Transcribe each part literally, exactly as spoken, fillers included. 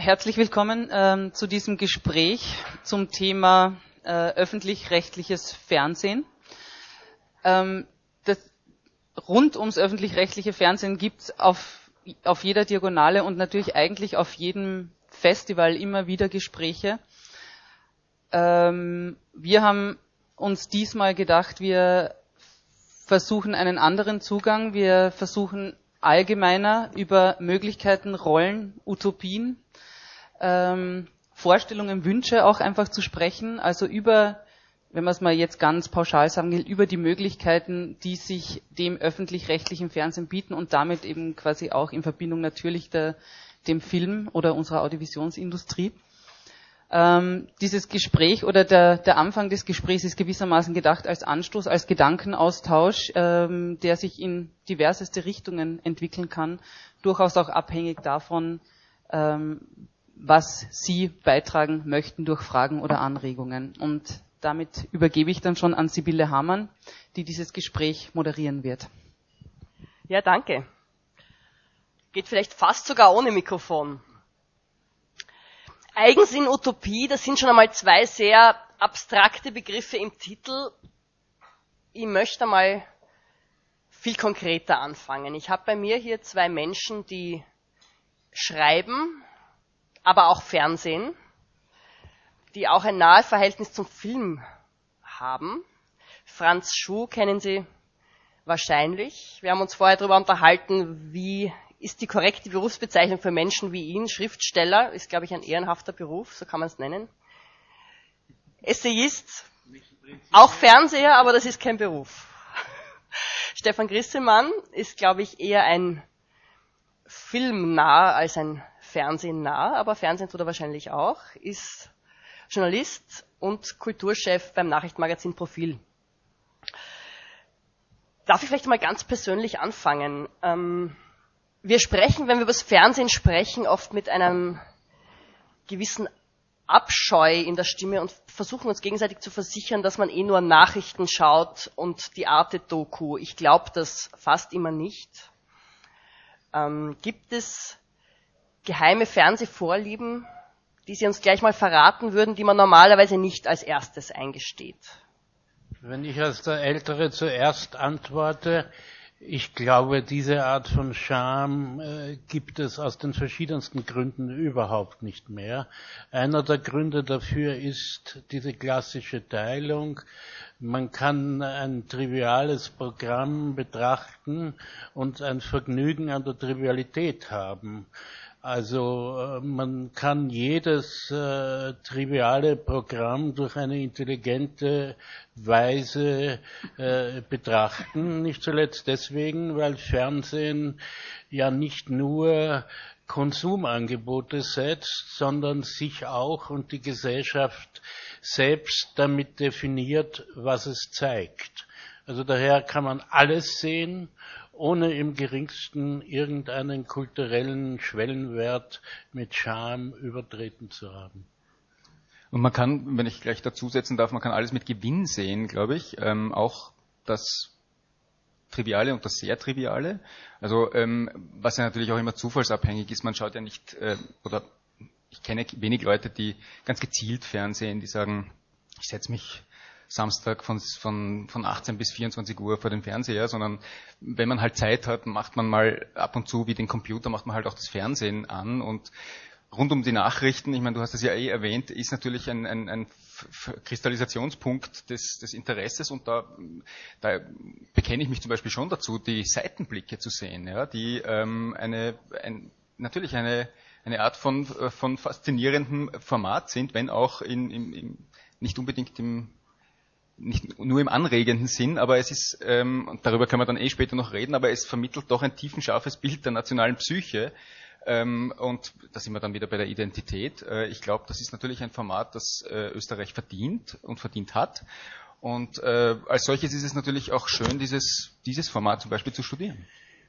herzlich willkommen ähm, zu diesem Gespräch zum Thema äh, öffentlich-rechtliches Fernsehen. Ähm, das, rund ums öffentlich-rechtliche Fernsehen gibt es auf, auf jeder Diagonale und natürlich eigentlich auf jedem Festival immer wieder Gespräche. Ähm, wir haben uns diesmal gedacht, wir versuchen einen anderen Zugang. Wir versuchen allgemeiner über Möglichkeiten, Rollen, Utopien, ähm, Vorstellungen, Wünsche auch einfach zu sprechen. Also über, wenn man es mal jetzt ganz pauschal sagen will, über die Möglichkeiten, die sich dem öffentlich-rechtlichen Fernsehen bieten und damit eben quasi auch in Verbindung natürlich der, dem Film oder unserer Audiovisionsindustrie. Ähm, dieses Gespräch oder der, der Anfang des Gesprächs ist gewissermaßen gedacht als Anstoß, als Gedankenaustausch, ähm, der sich in diverseste Richtungen entwickeln kann, durchaus auch abhängig davon, ähm, was Sie beitragen möchten durch Fragen oder Anregungen. Und damit übergebe ich dann schon an Sibylle Hamann, die dieses Gespräch moderieren wird. Ja, danke. Geht vielleicht fast sogar ohne Mikrofon. Eigensinn, Utopie, das sind schon einmal zwei sehr abstrakte Begriffe im Titel. Ich möchte einmal viel konkreter anfangen. Ich habe bei mir hier zwei Menschen, die schreiben, aber auch Fernsehen, die auch ein nahes Verhältnis zum Film haben. Franz Schuh kennen Sie wahrscheinlich. Wir haben uns vorher darüber unterhalten, wie ist die korrekte Berufsbezeichnung für Menschen wie ihn. Schriftsteller ist, glaube ich, ein ehrenhafter Beruf, so kann man es nennen. Essayist, auch Fernseher, aber das ist kein Beruf. Stefan Grissemann ist, glaube ich, eher ein Filmnah als ein Fernsehnah, aber Fernsehen tut er wahrscheinlich auch, ist Journalist und Kulturchef beim Nachrichtenmagazin Profil. Darf ich vielleicht mal ganz persönlich anfangen? Ähm, Wir sprechen, wenn wir über das Fernsehen sprechen, oft mit einem gewissen Abscheu in der Stimme und versuchen uns gegenseitig zu versichern, dass man eh nur Nachrichten schaut und die Arte-Doku. Ich glaube das fast immer nicht. Ähm, gibt es geheime Fernsehvorlieben, die Sie uns gleich mal verraten würden, die man normalerweise nicht als erstes eingesteht? Wenn ich als der Ältere zuerst antworte, ich glaube, diese Art von Scham äh, gibt es aus den verschiedensten Gründen überhaupt nicht mehr. Einer der Gründe dafür ist diese klassische Teilung. Man kann ein triviales Programm betrachten und ein Vergnügen an der Trivialität haben. Also man kann jedes äh, triviale Programm durch eine intelligente Weise äh, betrachten. Nicht zuletzt deswegen, weil Fernsehen ja nicht nur Konsumangebote setzt, sondern sich auch und die Gesellschaft selbst damit definiert, was es zeigt. Also daher kann man alles sehen, ohne im geringsten irgendeinen kulturellen Schwellenwert mit Scham übertreten zu haben. Und man kann, wenn ich gleich dazusetzen darf, man kann alles mit Gewinn sehen, glaube ich, ähm, auch das Triviale und das sehr Triviale. Also ähm, was ja natürlich auch immer zufallsabhängig ist, man schaut ja nicht, äh, oder ich kenne wenig Leute, die ganz gezielt Fernsehen, die sagen, ich setze mich Samstag von, von, von achtzehn bis vierundzwanzig Uhr vor den Fernseher, sondern wenn man halt Zeit hat, macht man mal ab und zu wie den Computer, macht man halt auch das Fernsehen an und rund um die Nachrichten, ich meine, du hast es ja eh erwähnt, ist natürlich ein, ein, ein Kristallisationspunkt des, des Interesses und da, da bekenne ich mich zum Beispiel schon dazu, die Seitenblicke zu sehen, ja, die ähm, eine, ein, natürlich eine, eine Art von, von faszinierendem Format sind, wenn auch in, in, in, nicht unbedingt im nicht nur im anregenden Sinn, aber es ist, ähm, und darüber können wir dann eh später noch reden, aber es vermittelt doch ein tiefenscharfes Bild der nationalen Psyche. Ähm, und da sind wir dann wieder bei der Identität. Äh, ich glaube, das ist natürlich ein Format, das äh, Österreich verdient und verdient hat. Und äh, als solches ist es natürlich auch schön, dieses, dieses Format zum Beispiel zu studieren.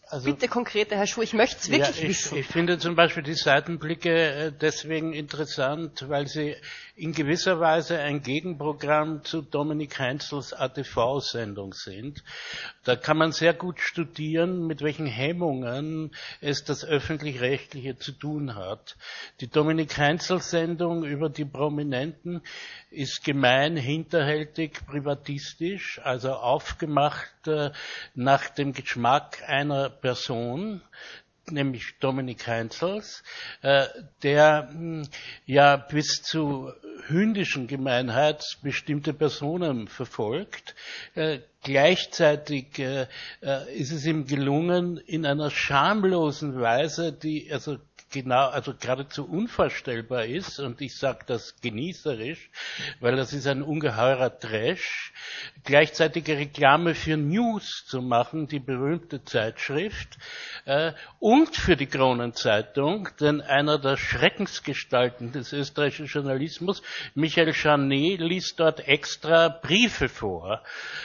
Also, bitte konkrete, Herr Schuh, ich möchte es wirklich ja, ich, wissen. Ich finde zum Beispiel die Seitenblicke deswegen interessant, weil sie in gewisser Weise ein Gegenprogramm zu Dominik Heinzels A T V-Sendung sind. Da kann man sehr gut studieren, mit welchen Hemmungen es das Öffentlich-Rechtliche zu tun hat. Die Dominik Heinzel-Sendung über die Prominenten ist gemein, hinterhältig, privatistisch, also aufgemacht äh, nach dem Geschmack einer Person, nämlich Dominik Heinzels, äh, der mh, ja bis zu hündischen Gemeinheit bestimmte Personen verfolgt. Äh, gleichzeitig äh, äh, ist es ihm gelungen, in einer schamlosen Weise, die also genau, also geradezu unvorstellbar ist, und ich sage das genießerisch, weil das ist ein ungeheurer Trash, gleichzeitige Reklame für News zu machen, die berühmte Zeitschrift, äh, und für die Kronenzeitung, denn einer der Schreckensgestalten des österreichischen Journalismus, Michael Charnet, liest dort extra Briefe vor.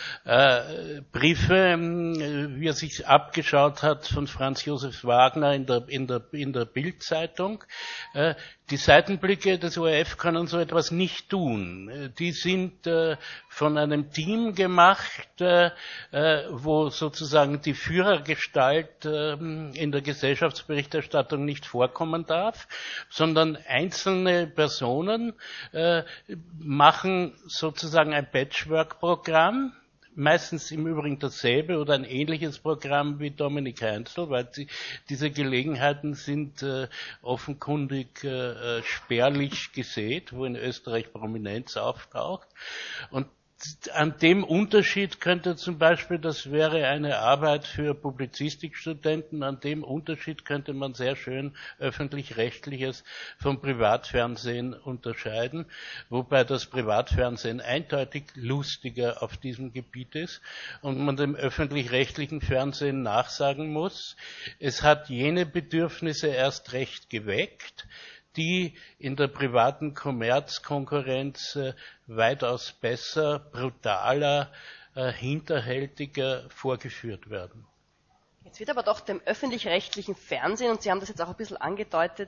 Äh, Briefe, wie er sich abgeschaut hat von Franz Josef Wagner in der, in der, in der Bild-Zeitung. Äh, die Seitenblicke des O R F können so etwas nicht tun. Die sind äh, von einem Team gemacht, äh, wo sozusagen die Führergestalt äh, in der Gesellschaftsberichterstattung nicht vorkommen darf, sondern einzelne Personen äh, machen sozusagen ein Patchwork-Programm, meistens im Übrigen dasselbe oder ein ähnliches Programm wie Dominik Heinzel, weil sie, diese Gelegenheiten sind äh, offenkundig äh, spärlich gesät, wo in Österreich Prominenz auftaucht. Und an dem Unterschied könnte zum Beispiel, das wäre eine Arbeit für Publizistikstudenten, an dem Unterschied könnte man sehr schön öffentlich-rechtliches vom Privatfernsehen unterscheiden, wobei das Privatfernsehen eindeutig lustiger auf diesem Gebiet ist und man dem öffentlich-rechtlichen Fernsehen nachsagen muss, es hat jene Bedürfnisse erst recht geweckt, die in der privaten Kommerzkonkurrenz äh, weitaus besser, brutaler, äh, hinterhältiger vorgeführt werden. Jetzt wird aber doch dem öffentlich-rechtlichen Fernsehen, und Sie haben das jetzt auch ein bisschen angedeutet,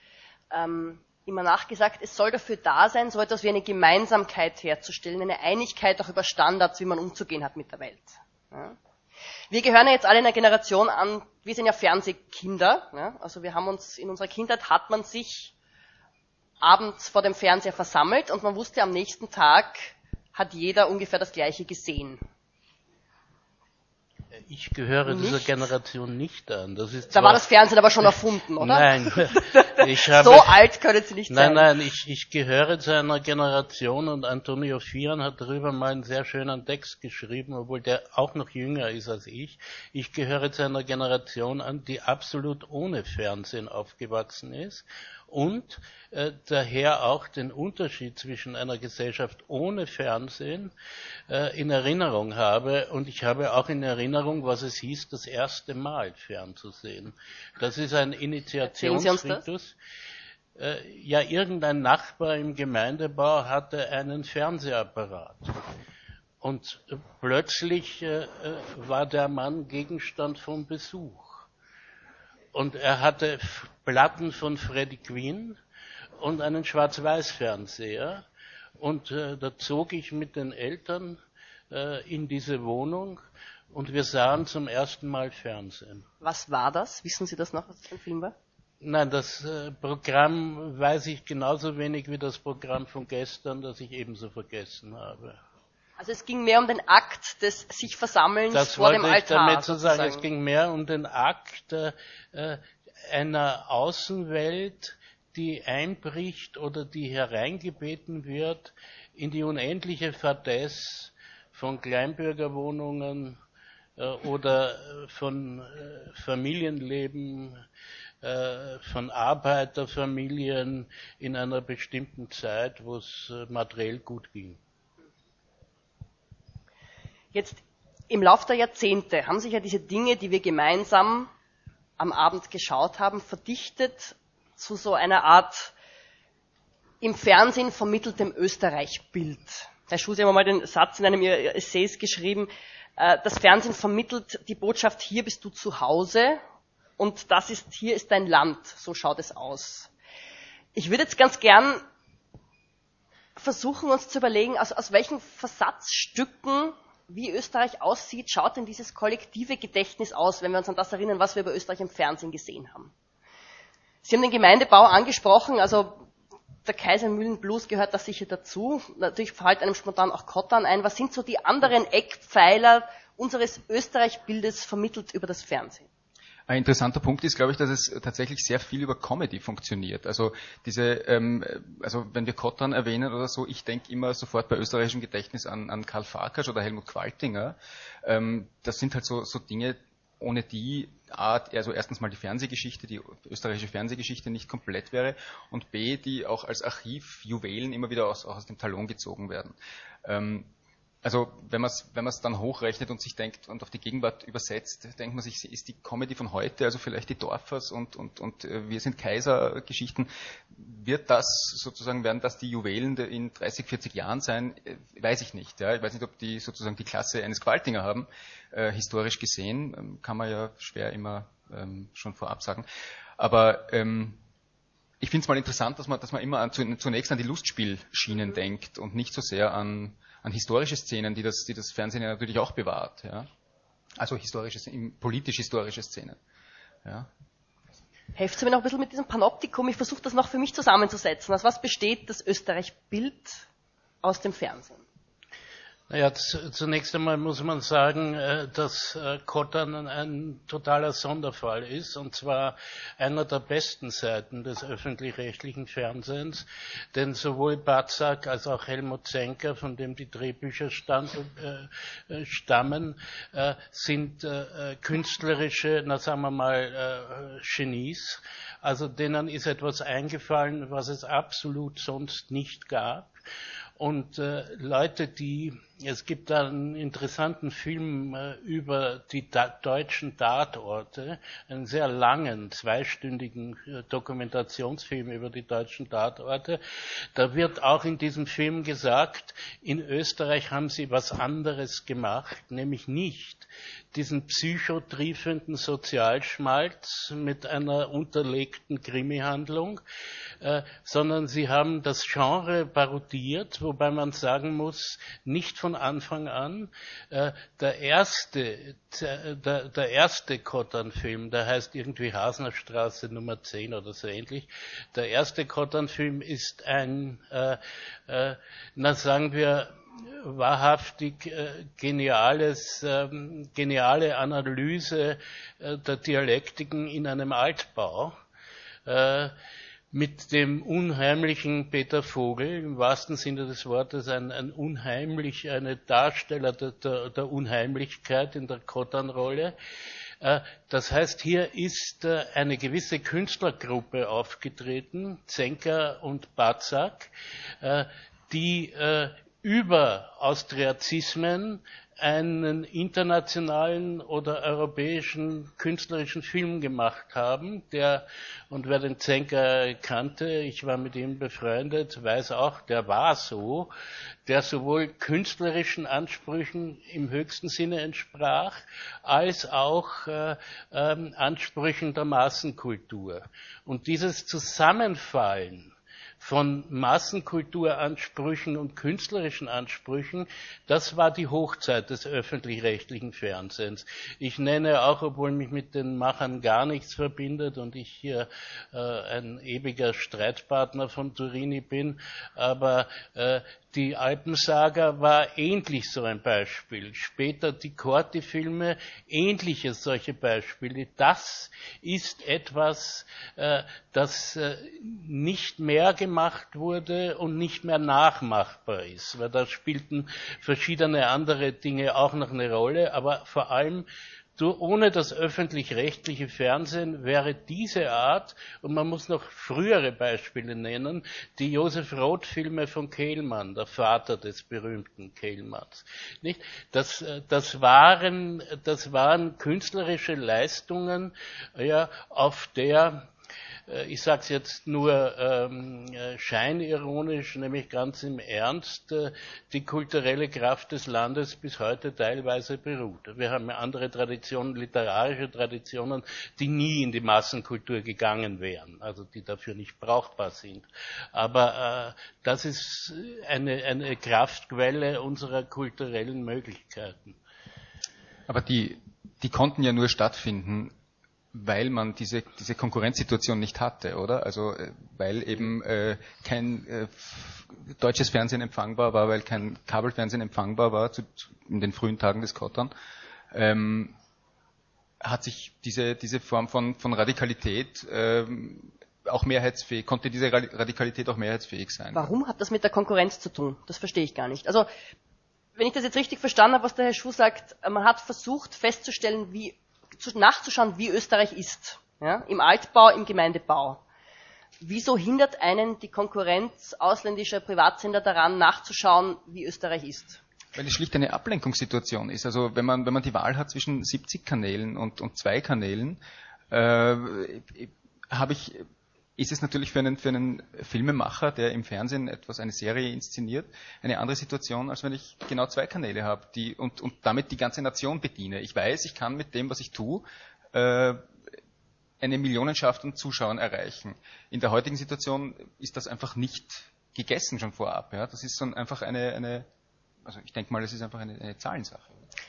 ähm, immer nachgesagt, es soll dafür da sein, so etwas wie eine Gemeinsamkeit herzustellen, eine Einigkeit auch über Standards, wie man umzugehen hat mit der Welt. Ja. Wir gehören ja jetzt alle einer Generation an, wir sind ja Fernsehkinder, ja? Also wir haben uns, in unserer Kindheit hat man sich abends vor dem Fernseher versammelt und man wusste, am nächsten Tag hat jeder ungefähr das Gleiche gesehen. Ich gehöre nicht? dieser Generation nicht an. Das ist da war das Fernsehen aber schon erfunden, oder? Nein. Ich habe, so alt können Sie nicht nein, sein. Nein, nein, ich, ich gehöre zu einer Generation, und Antonio Fian hat darüber mal einen sehr schönen Text geschrieben, obwohl der auch noch jünger ist als ich. Ich gehöre zu einer Generation an, die absolut ohne Fernsehen aufgewachsen ist und äh, daher auch den Unterschied zwischen einer Gesellschaft ohne Fernsehen äh, in Erinnerung habe. Und ich habe auch in Erinnerung, was es hieß, das erste Mal fernzusehen. Das ist ein Initiationsritus. Äh, ja, irgendein Nachbar im Gemeindebau hatte einen Fernsehapparat. Und äh, plötzlich äh, war der Mann Gegenstand von Besuch. Und er hatte Platten von Freddie Quinn und einen Schwarz-Weiß-Fernseher. Und äh, da zog ich mit den Eltern äh, in diese Wohnung und wir sahen zum ersten Mal Fernsehen. Was war das? Wissen Sie das noch, was das für ein Film war? Nein, das äh, Programm weiß ich genauso wenig wie das Programm von gestern, das ich ebenso vergessen habe. Also es ging mehr um den Akt des sich Versammelns das vor dem wollte ich Altar. Damit zu sagen. Es ging mehr um den Akt äh, einer Außenwelt, die einbricht oder die hereingebeten wird in die unendliche Fadesse von Kleinbürgerwohnungen äh, oder von äh, Familienleben, äh, von Arbeiterfamilien in einer bestimmten Zeit, wo es äh, materiell gut ging. Jetzt im Lauf der Jahrzehnte haben sich ja diese Dinge, die wir gemeinsam am Abend geschaut haben, verdichtet zu so einer Art im Fernsehen vermitteltem Österreich-Bild. Herr Schuh, Sie haben mal den Satz in einem Ihrer Essays geschrieben, Das Fernsehen vermittelt die Botschaft, hier bist du zu Hause und das ist, hier ist dein Land, so schaut es aus. Ich würde jetzt ganz gern versuchen, uns zu überlegen, aus, aus welchen Versatzstücken, wie Österreich aussieht, schaut denn dieses kollektive Gedächtnis aus, wenn wir uns an das erinnern, was wir über Österreich im Fernsehen gesehen haben. Sie haben den Gemeindebau angesprochen, also der Kaisermühlen-Blues gehört da sicher dazu. Natürlich fällt einem spontan auch Kottern ein. Was sind so die anderen Eckpfeiler unseres Österreich-Bildes vermittelt über das Fernsehen? Ein interessanter Punkt ist, glaube ich, dass es tatsächlich sehr viel über Comedy funktioniert. Also diese, ähm, also wenn wir Kottern erwähnen oder so, ich denke immer sofort bei österreichischem Gedächtnis an, an Karl Farkas oder Helmut Qualtinger. Ähm, das sind halt so, so Dinge, ohne die Art, also erstens mal die Fernsehgeschichte, die österreichische Fernsehgeschichte nicht komplett wäre und B, die auch als Archivjuwelen immer wieder aus, auch aus dem Talon gezogen werden. Ähm, also wenn man es wenn man es dann hochrechnet und sich denkt und auf die Gegenwart übersetzt, denkt man sich, ist die Comedy von heute, also vielleicht die Dorfers und und und äh, wir sind Kaiser-Geschichten, wird das sozusagen, werden das die Juwelen in dreißig, vierzig Jahren sein? Äh, weiß ich nicht. Ja? Ich weiß nicht, ob die sozusagen die Klasse eines Qualtinger haben, äh, historisch gesehen, ähm, kann man ja schwer immer ähm, schon vorab sagen. Aber ähm, ich finde es mal interessant, dass man, dass man immer an, zunächst an die Lustspielschienen denkt und nicht so sehr an an historische Szenen, die das, die das Fernsehen ja natürlich auch bewahrt, ja. Also historische, politisch-historische Szenen, ja. Helft mir noch ein bisschen mit diesem Panoptikum. Ich versuche das noch für mich zusammenzusetzen. Aus was besteht das Österreich-Bild aus dem Fernsehen? Naja, zunächst einmal muss man sagen, dass Kottern ein totaler Sonderfall ist, und zwar einer der besten Seiten des öffentlich-rechtlichen Fernsehens, denn sowohl Batzak als auch Helmut Zenker, von dem die Drehbücher stand, äh, stammen, äh, sind äh, künstlerische, na sagen wir mal, äh, Genies. Also denen ist etwas eingefallen, was es absolut sonst nicht gab. Und äh, Leute, die, es gibt da einen interessanten Film äh, über die da- deutschen Tatorte, einen sehr langen, zweistündigen äh, Dokumentationsfilm über die deutschen Tatorte. Da wird auch in diesem Film gesagt, in Österreich haben sie was anderes gemacht, nämlich nicht diesen psychotriefenden Sozialschmalz mit einer unterlegten Krimihandlung, äh, sondern sie haben das Genre parodiert, wobei man sagen muss, nicht von Anfang an. Äh, der erste, der, der erste Kottern-Film, der heißt irgendwie Hasnerstraße Nummer zehn oder so ähnlich. Der erste Kottern-Film ist ein, äh, äh, na sagen wir, wahrhaftig äh, geniales, ähm, geniale Analyse äh, der Dialektiken in einem Altbau, äh, mit dem unheimlichen Peter Vogel, im wahrsten Sinne des Wortes ein, ein unheimlich, eine Darsteller der, der, der Unheimlichkeit in der Kottern-Rolle. Äh, das heißt, hier ist äh, eine gewisse Künstlergruppe aufgetreten, Zenker und Batzak, äh, die äh, über Austriazismen einen internationalen oder europäischen künstlerischen Film gemacht haben, der, und wer den Zenker kannte, ich war mit ihm befreundet, weiß auch, der war so, der sowohl künstlerischen Ansprüchen im höchsten Sinne entsprach, als auch äh, äh, Ansprüchen der Massenkultur. Und dieses Zusammenfallen von Massenkulturansprüchen und künstlerischen Ansprüchen, das war die Hochzeit des öffentlich-rechtlichen Fernsehens. Ich nenne auch, obwohl mich mit den Machern gar nichts verbindet und ich hier äh, ein ewiger Streitpartner von Turini bin, aber äh, die Alpensaga war ähnlich so ein Beispiel. Später die Corti-Filme, ähnliche solche Beispiele. Das ist etwas, äh, das äh, nicht mehr gemacht wurde und nicht mehr nachmachbar ist, weil da spielten verschiedene andere Dinge auch noch eine Rolle, aber vor allem ohne das öffentlich-rechtliche Fernsehen wäre diese Art, und man muss noch frühere Beispiele nennen, die Josef-Roth-Filme von Kehlmann, der Vater des berühmten Kehlmanns. Nicht? Das, das waren, das waren künstlerische Leistungen, ja, auf der ich sage es jetzt nur ähm, scheinironisch, nämlich ganz im Ernst, äh, die kulturelle Kraft des Landes bis heute teilweise beruht. Wir haben andere Traditionen, literarische Traditionen, die nie in die Massenkultur gegangen wären, also die dafür nicht brauchbar sind. Aber äh, das ist eine, eine Kraftquelle unserer kulturellen Möglichkeiten. Aber die, die konnten ja nur stattfinden, weil man diese, diese Konkurrenzsituation nicht hatte, oder? Also weil eben äh, kein äh, deutsches Fernsehen empfangbar war, weil kein Kabelfernsehen empfangbar war zu, in den frühen Tagen des Kottern, ähm, hat sich diese, diese Form von, von Radikalität ähm, auch mehrheitsfähig, konnte diese Radikalität auch mehrheitsfähig sein. Warum hat das mit der Konkurrenz zu tun? Das verstehe ich gar nicht. Also wenn ich das jetzt richtig verstanden habe, was der Herr Schuh sagt, man hat versucht festzustellen, wie nachzuschauen, wie Österreich ist, ja, im Altbau, im Gemeindebau. Wieso hindert einen die Konkurrenz ausländischer Privatsender daran, nachzuschauen, wie Österreich ist? Weil es schlicht eine Ablenkungssituation ist. Also wenn man wenn man die Wahl hat zwischen siebzig Kanälen und und zwei Kanälen, äh, habe ich ist es natürlich für einen für einen Filmemacher, der im Fernsehen etwas eine Serie inszeniert, eine andere Situation, als wenn ich genau zwei Kanäle habe, die und und damit die ganze Nation bediene. Ich weiß, ich kann mit dem, was ich tue, äh, eine Millionenschaft an Zuschauern erreichen. In der heutigen Situation ist das einfach nicht gegessen schon vorab. Ja, das ist so einfach eine eine also ich denke mal, es ist einfach eine, eine Zahlensache.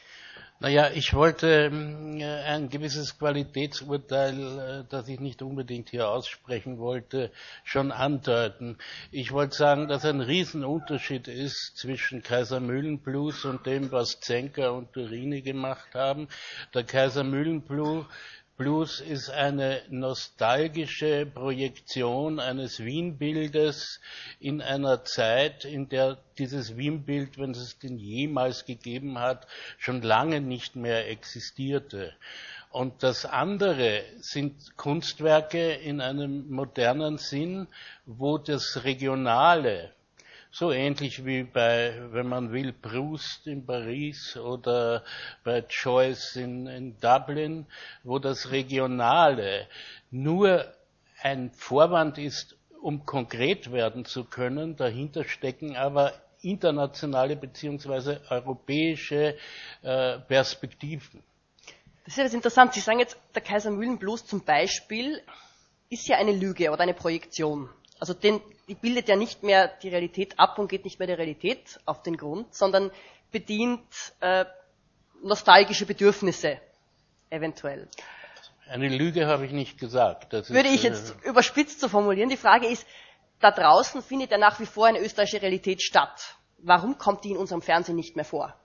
Naja, ich wollte äh, ein gewisses Qualitätsurteil, äh, das ich nicht unbedingt hier aussprechen wollte, schon andeuten. Ich wollte sagen, dass ein Riesenunterschied ist zwischen Kaisermühlenblues und dem, was Zenker und Turini gemacht haben. Der Kaisermühlenblues Blues ist eine nostalgische Projektion eines Wien-Bildes in einer Zeit, in der dieses Wien-Bild, wenn es den jemals gegeben hat, schon lange nicht mehr existierte. Und das andere sind Kunstwerke in einem modernen Sinn, wo das Regionale, so ähnlich wie bei, wenn man will, Proust in Paris oder bei Joyce in, in Dublin, wo das Regionale nur ein Vorwand ist, um konkret werden zu können. Dahinter stecken aber internationale bzw. europäische äh, Perspektiven. Das ist ja das Interessante. Sie sagen jetzt, der Kaisermühlenblues zum Beispiel ist ja eine Lüge oder eine Projektion. Also den, die bildet ja nicht mehr die Realität ab und geht nicht mehr der Realität auf den Grund, sondern bedient äh, nostalgische Bedürfnisse eventuell. Eine Lüge habe ich nicht gesagt. Das Würde ist, ich jetzt äh, überspitzt zu formulieren. Die Frage ist, da draußen findet ja nach wie vor eine österreichische Realität statt. Warum kommt die in unserem Fernsehen nicht mehr vor?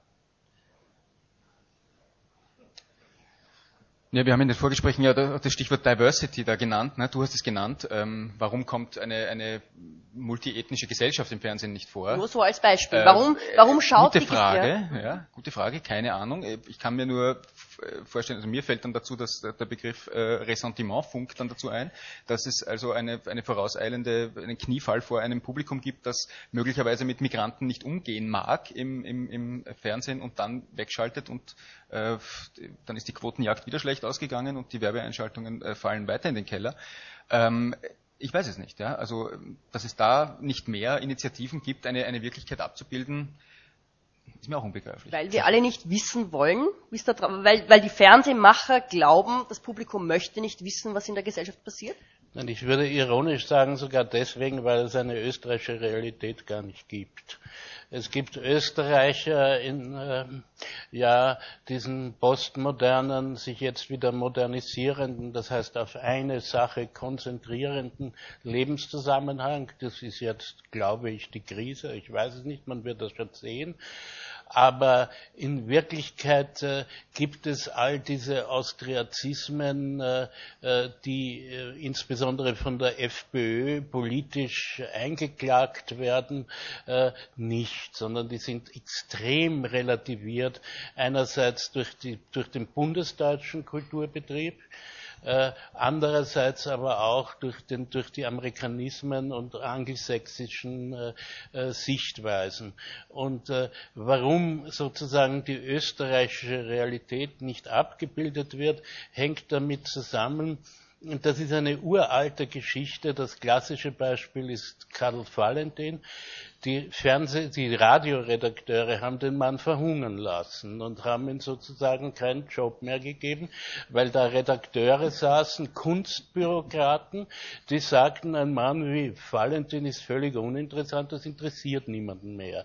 Ja, wir haben in den Vorgesprächen ja das Stichwort Diversity da genannt, ne? Du hast es genannt. Ähm, warum kommt eine, eine multiethnische Gesellschaft im Fernsehen nicht vor? Nur so als Beispiel. Warum, warum schaut gute die Frage, ja? ja, gute Frage, keine Ahnung. Ich kann mir nur vorstellen, also mir fällt dann dazu, dass der Begriff äh, Ressentiment funkt dann dazu ein, dass es also eine, eine vorauseilende, einen Kniefall vor einem Publikum gibt, das möglicherweise mit Migranten nicht umgehen mag im, im, im Fernsehen und dann wegschaltet und äh, dann ist die Quotenjagd wieder schlecht ausgegangen und die Werbeeinschaltungen äh, fallen weiter in den Keller. Ähm, ich weiß es nicht, ja. Also, dass es da nicht mehr Initiativen gibt, eine, eine Wirklichkeit abzubilden, ist mir auch unbegreiflich. Weil wir alle nicht wissen wollen, wie's da dran, weil, weil die Fernsehmacher glauben, das Publikum möchte nicht wissen, was in der Gesellschaft passiert? Und ich würde ironisch sagen, sogar deswegen, weil es eine österreichische Realität gar nicht gibt. Es gibt Österreicher in äh, ja diesen postmodernen, sich jetzt wieder modernisierenden, das heißt auf eine Sache konzentrierenden Lebenszusammenhang. Das ist jetzt, glaube ich, die Krise. Ich weiß es nicht, man wird das schon sehen. Aber in Wirklichkeit äh, gibt es all diese Austriazismen, äh, die äh, insbesondere von der FPÖ politisch eingeklagt werden, äh, nicht, sondern die sind extrem relativiert. Einerseits durch, die, durch den bundesdeutschen Kulturbetrieb, Äh, andererseits aber auch durch, den, durch die Amerikanismen und angelsächsischen äh, äh, Sichtweisen. Und äh, warum sozusagen die österreichische Realität nicht abgebildet wird, hängt damit zusammen, das ist eine uralte Geschichte. Das klassische Beispiel ist Karl Valentin. Die Fernseh-, die Radioredakteure haben den Mann verhungern lassen und haben ihm sozusagen keinen Job mehr gegeben, weil da Redakteure saßen, Kunstbürokraten, die sagten, ein Mann wie Valentin ist völlig uninteressant, das interessiert niemanden mehr.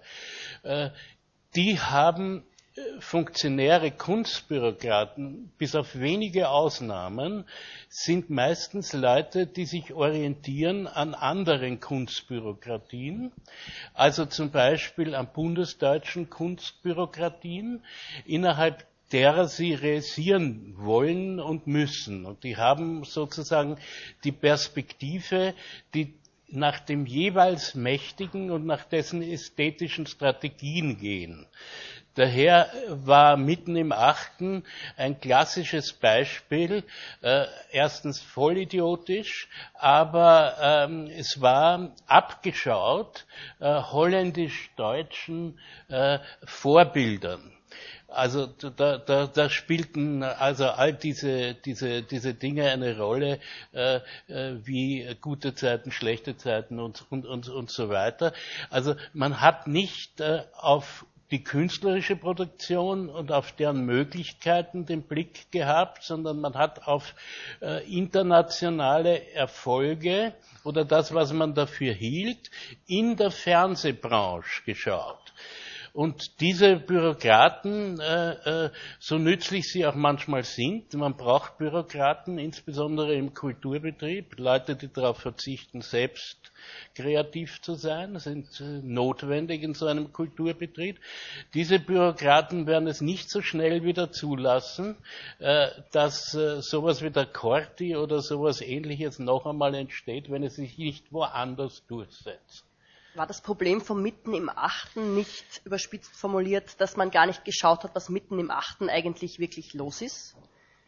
Die haben Funktionäre, Kunstbürokraten, bis auf wenige Ausnahmen, sind meistens Leute, die sich orientieren an anderen Kunstbürokratien, also zum Beispiel an bundesdeutschen Kunstbürokratien, innerhalb derer sie realisieren wollen und müssen. Und die haben sozusagen die Perspektive, die nach dem jeweils Mächtigen und nach dessen ästhetischen Strategien gehen. Daher war Mitten im Achten ein klassisches Beispiel, äh, erstens vollidiotisch, aber ähm, es war abgeschaut äh, holländisch-deutschen äh, Vorbildern. Also da, da, da spielten also all diese, diese, diese Dinge eine Rolle, äh, wie gute Zeiten, schlechte Zeiten und, und, und, und so weiter. Also man hat nicht äh, auf die künstlerische Produktion und auf deren Möglichkeiten den Blick gehabt, sondern man hat auf äh, internationale Erfolge oder das, was man dafür hielt, in der Fernsehbranche geschaut. Und diese Bürokraten, äh, äh, so nützlich sie auch manchmal sind, man braucht Bürokraten, insbesondere im Kulturbetrieb, Leute, die darauf verzichten, selbst kreativ zu sein, sind äh, notwendig in so einem Kulturbetrieb. Diese Bürokraten werden es nicht so schnell wieder zulassen, äh, dass äh, sowas wie der Corti oder sowas Ähnliches noch einmal entsteht, wenn es sich nicht woanders durchsetzt. War das Problem von Mitten im Achten nicht überspitzt formuliert, dass man gar nicht geschaut hat, was mitten im Achten eigentlich wirklich los ist?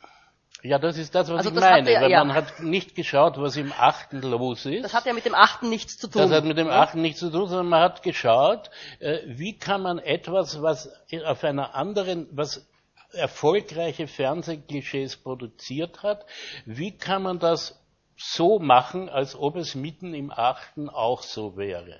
Ja, das ist das, was also ich das meine, ja, weil ja. man hat nicht geschaut, was im Achten los ist. Das hat ja mit dem Achten nichts zu tun. Das hat mit dem Achten nichts zu tun, sondern man hat geschaut, wie kann man etwas, was auf einer anderen, was erfolgreiche Fernsehklischees produziert hat, wie kann man das so machen, als ob es mitten im Achten auch so wäre.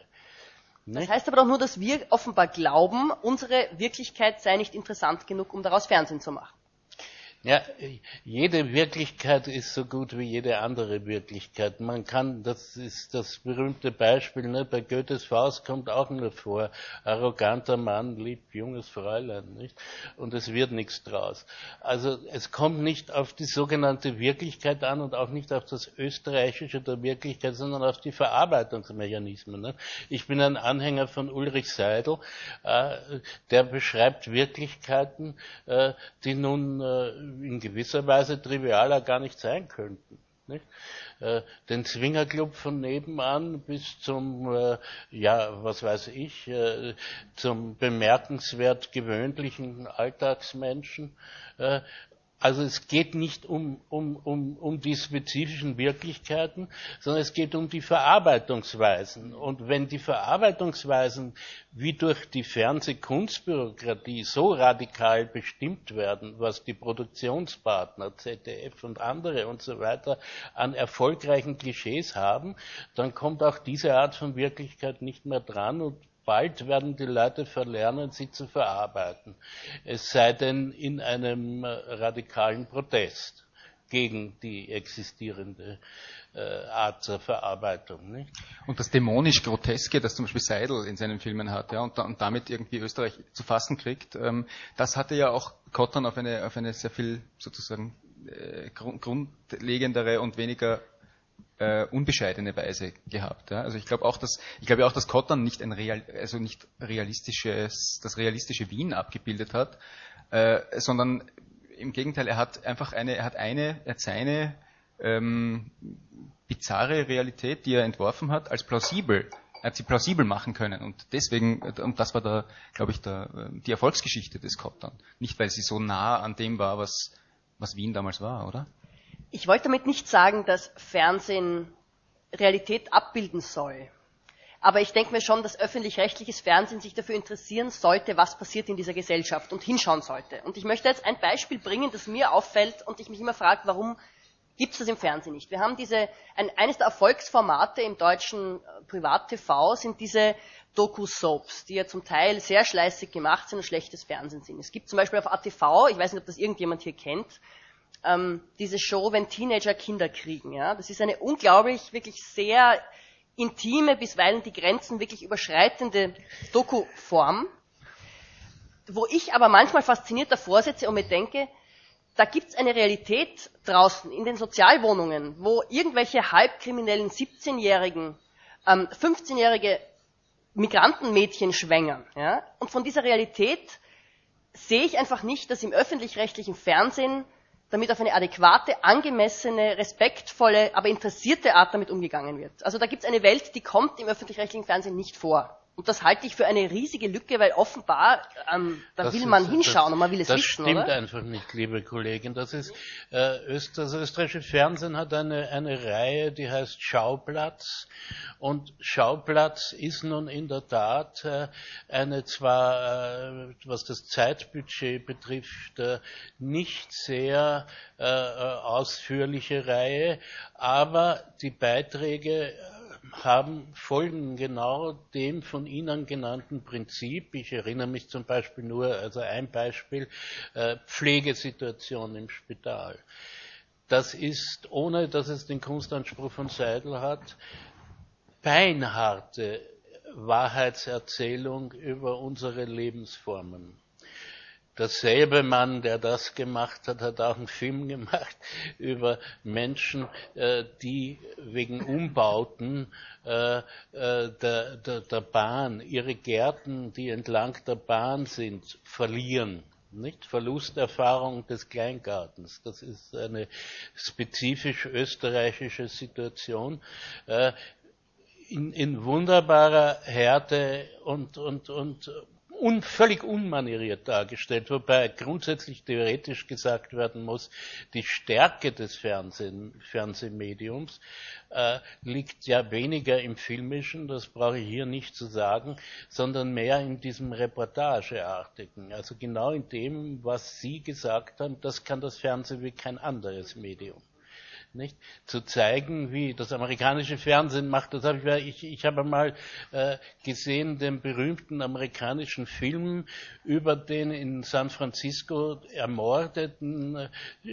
Das heißt aber doch nur, dass wir offenbar glauben, unsere Wirklichkeit sei nicht interessant genug, um daraus Fernsehen zu machen. Ja, jede Wirklichkeit ist so gut wie jede andere Wirklichkeit. Man kann, das ist das berühmte Beispiel, ne? Bei Goethes Faust kommt auch nur vor, arroganter Mann liebt junges Fräulein, nicht? Und es wird nichts draus. Also es kommt nicht auf die sogenannte Wirklichkeit an und auch nicht auf das Österreichische der Wirklichkeit, sondern auf die Verarbeitungsmechanismen. Ne? Ich bin ein Anhänger von Ulrich Seidel, äh, der beschreibt Wirklichkeiten, äh, die nun äh, in gewisser Weise trivialer gar nicht sein könnten. Nicht? Äh, den Swingerclub von nebenan bis zum, äh, ja, was weiß ich, äh, zum bemerkenswert gewöhnlichen Alltagsmenschen. Äh, Also es geht nicht um, um, um, um die spezifischen Wirklichkeiten, sondern es geht um die Verarbeitungsweisen. Und wenn die Verarbeitungsweisen wie durch die Fernsehkunstbürokratie so radikal bestimmt werden, was die Produktionspartner, Z D F und andere und so weiter an erfolgreichen Klischees haben, dann kommt auch diese Art von Wirklichkeit nicht mehr dran und bald werden die Leute verlernen, sie zu verarbeiten. Es sei denn in einem radikalen Protest gegen die existierende äh, Art der Verarbeitung. Nicht? Und das dämonisch Groteske, das zum Beispiel Seidel in seinen Filmen hat, ja, und, und damit irgendwie Österreich zu fassen kriegt, ähm, das hatte ja auch Kottern auf eine, auf eine sehr viel sozusagen äh, grundlegendere und weniger Äh, unbescheidene Weise gehabt. Ja? Also ich glaube auch, dass ich glaube auch, dass Kottern nicht ein real, also nicht realistisches, das realistische Wien abgebildet hat, äh, sondern im Gegenteil, er hat einfach eine, er hat eine, er hat seine ähm, bizarre Realität, die er entworfen hat, als plausibel, er hat sie plausibel machen können und deswegen, und das war da, glaube ich, der, die Erfolgsgeschichte des Kottern. Nicht, weil sie so nah an dem war, was was Wien damals war, oder? Ich wollte damit nicht sagen, dass Fernsehen Realität abbilden soll. Aber ich denke mir schon, dass öffentlich-rechtliches Fernsehen sich dafür interessieren sollte, was passiert in dieser Gesellschaft und hinschauen sollte. Und ich möchte jetzt ein Beispiel bringen, das mir auffällt und ich mich immer frage, warum gibt es das im Fernsehen nicht. Wir haben diese, ein, eines der Erfolgsformate im deutschen äh, Privat-T V sind diese Doku-Soaps, die ja zum Teil sehr schleißig gemacht sind und schlechtes Fernsehen sind. Es gibt zum Beispiel auf A T V, ich weiß nicht, ob das irgendjemand hier kennt, ähm, diese Show, wenn Teenager Kinder kriegen. Ja? Das ist eine unglaublich, wirklich sehr intime, bisweilen die Grenzen wirklich überschreitende Doku-Form, wo ich aber manchmal fasziniert davor sitze und mir denke, da gibt's eine Realität draußen in den Sozialwohnungen, wo irgendwelche halbkriminellen siebzehnjährigen, ähm, fünfzehnjährige Migrantenmädchen schwängern. Ja? Und von dieser Realität sehe ich einfach nicht, dass im öffentlich-rechtlichen Fernsehen damit auf eine adäquate, angemessene, respektvolle, aber interessierte Art damit umgegangen wird. Also da gibt's eine Welt, die kommt im öffentlich-rechtlichen Fernsehen nicht vor. Und das halte ich für eine riesige Lücke, weil offenbar, ähm, da das will ist, man hinschauen das, und man will es das wissen, stimmt oder? einfach nicht, liebe Kollegin. Das ist, äh, Öst, das österreichische Fernsehen hat eine, eine Reihe, die heißt Schauplatz. Und Schauplatz ist nun in der Tat äh, eine zwar, äh, was das Zeitbudget betrifft, äh, nicht sehr äh, ausführliche Reihe, aber die Beiträge haben folgen genau dem von Ihnen genannten Prinzip. Ich erinnere mich zum Beispiel nur, also ein Beispiel, äh, Pflegesituation im Spital. Das ist, ohne dass es den Kunstanspruch von Seidel hat, beinharte Wahrheitserzählung über unsere Lebensformen. Derselbe Mann, der das gemacht hat, hat auch einen Film gemacht über Menschen, äh, die wegen Umbauten äh, äh, der, der, der Bahn ihre Gärten, die entlang der Bahn sind, verlieren. Nicht? Verlusterfahrung des Kleingartens. Das ist eine spezifisch österreichische Situation. Äh, in, in wunderbarer Härte und, und, und Un, völlig unmanieriert dargestellt, wobei grundsätzlich theoretisch gesagt werden muss, die Stärke des Fernsehen, Fernsehmediums äh, liegt ja weniger im Filmischen, das brauche ich hier nicht zu sagen, sondern mehr in diesem Reportageartigen, also genau in dem, was Sie gesagt haben, das kann das Fernsehen wie kein anderes Medium. Nicht? Zu zeigen, wie das amerikanische Fernsehen macht. Das habe ich, ich, ich habe mal äh, gesehen, den berühmten amerikanischen Film über den in San Francisco ermordeten äh,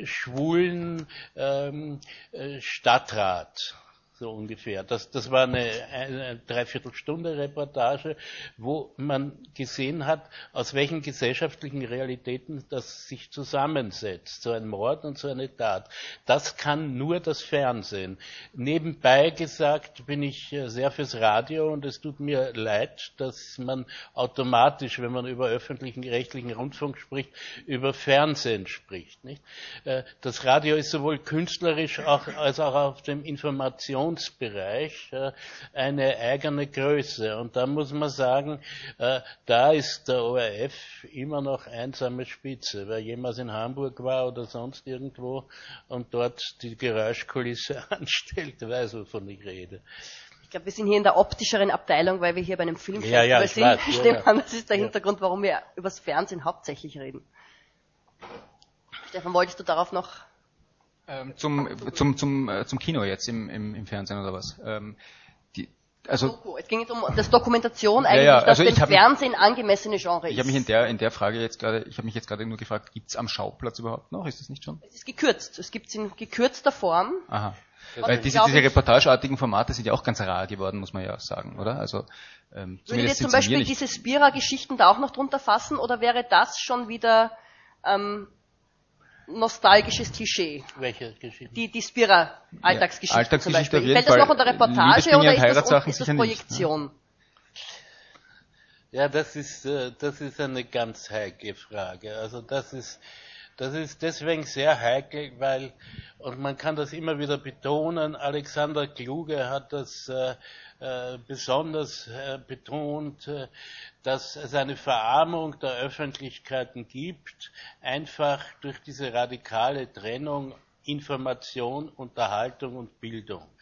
schwulen ähm, äh, Stadtrat. So ungefähr. Das, das war eine, eine Dreiviertelstunde Reportage, wo man gesehen hat, aus welchen gesellschaftlichen Realitäten das sich zusammensetzt. So ein Mord und so eine Tat. Das kann nur das Fernsehen. Nebenbei gesagt bin ich sehr fürs Radio und es tut mir leid, dass man automatisch, wenn man über öffentlichen rechtlichen Rundfunk spricht, über Fernsehen spricht. Nicht? Das Radio ist sowohl künstlerisch auch, als auch auf dem Informations Bereich eine eigene Größe. Und da muss man sagen, da ist der O R F immer noch einsame Spitze. Wer jemals in Hamburg war oder sonst irgendwo und dort die Geräuschkulisse anstellt, weiß, wovon ich rede. Ich glaube, wir sind hier in der optischeren Abteilung, weil wir hier bei einem Filmfestival ja, ja, sind. weiß, Ich ja, nehme ja. an, das ist der Ja. Hintergrund, warum wir über das Fernsehen hauptsächlich reden. Stefan, wolltest du darauf noch... Ähm, zum, zum, zum, äh, zum Kino jetzt im, im, im Fernsehen oder was? Ähm, die, also, Doku. Es ging jetzt um das Dokumentation eigentlich, ja, ja, also dass ich dem hab mich- Fernsehen angemessene Genre ich habe mich ist. in der, in der Frage jetzt gerade, ich habe mich jetzt gerade nur gefragt, gibt's am Schauplatz überhaupt noch? Ist das nicht schon? Es ist gekürzt. Es gibt es in gekürzter Form. Aha. Und Weil ich diese, glaube, diese ich- reportageartigen Formate sind ja auch ganz rar geworden, muss man ja sagen, oder? Also, ähm, Würdet ihr zumindest zum sind sie mir Beispiel nicht. diese Spira-Geschichten da auch noch drunter fassen oder wäre das schon wieder ähm, nostalgisches Klischee? Welche Geschichte? Die, die Spira-Alltagsgeschichten Ja, Alltagsgeschichte zum Beispiel. auf jeden Fällt das Fall. noch unter Reportage Liebesdinge oder und ist das, Heiratssachen ist das sicher nicht, ne? Projektion? Ja, das ist, äh, das ist eine ganz heikle Frage. Also das ist, das ist deswegen sehr heikel, weil, und man kann das immer wieder betonen, Alexander Kluge hat das äh, äh, besonders äh, betont, äh, dass es eine Verarmung der Öffentlichkeiten gibt, einfach durch diese radikale Trennung Information, Unterhaltung und Bildung.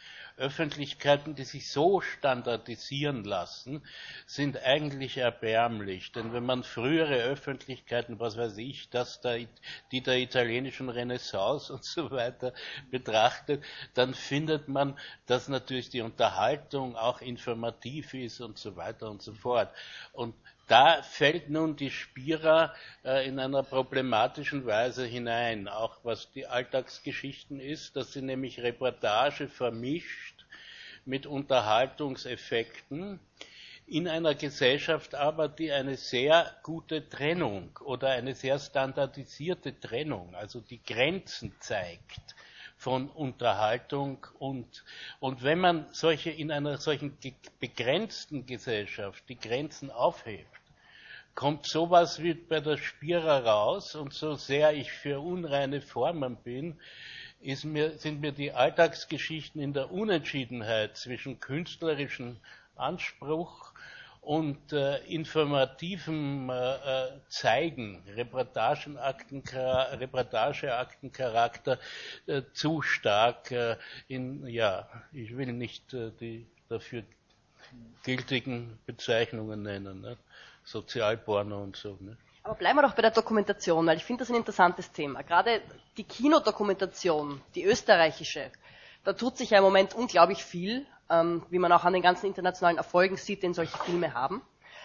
Öffentlichkeiten, die sich so standardisieren lassen, sind eigentlich erbärmlich. Denn wenn man frühere Öffentlichkeiten, was weiß ich, das der, die der italienischen Renaissance und so weiter betrachtet, dann findet man, dass natürlich die Unterhaltung auch informativ ist und so weiter und so fort. Und da fällt nun die Spira äh, in einer problematischen Weise hinein, auch was die Alltagsgeschichten ist, dass sie nämlich Reportage vermischt mit Unterhaltungseffekten in einer Gesellschaft aber, die eine sehr gute Trennung oder eine sehr standardisierte Trennung, also die Grenzen zeigt von Unterhaltung und, und wenn man solche in einer solchen begrenzten Gesellschaft die Grenzen aufhebt, kommt sowas wie bei der Spira raus, und so sehr ich für unreine Formen bin, ist mir, sind mir die Alltagsgeschichten in der Unentschiedenheit zwischen künstlerischem Anspruch und äh, informativem äh, Zeigen, Reportagenaktencharakter, Reportageaktencharakter äh, zu stark äh, in, ja, ich will nicht äh, die dafür gültigen Bezeichnungen nennen, ne? Sozialporno und so. Ne? Aber bleiben wir doch bei der Dokumentation, weil ich finde das ein interessantes Thema. Gerade die Kinodokumentation, die österreichische, da tut sich ja im Moment unglaublich viel, ähm, wie man auch an den ganzen internationalen Erfolgen sieht, den solche Filme haben.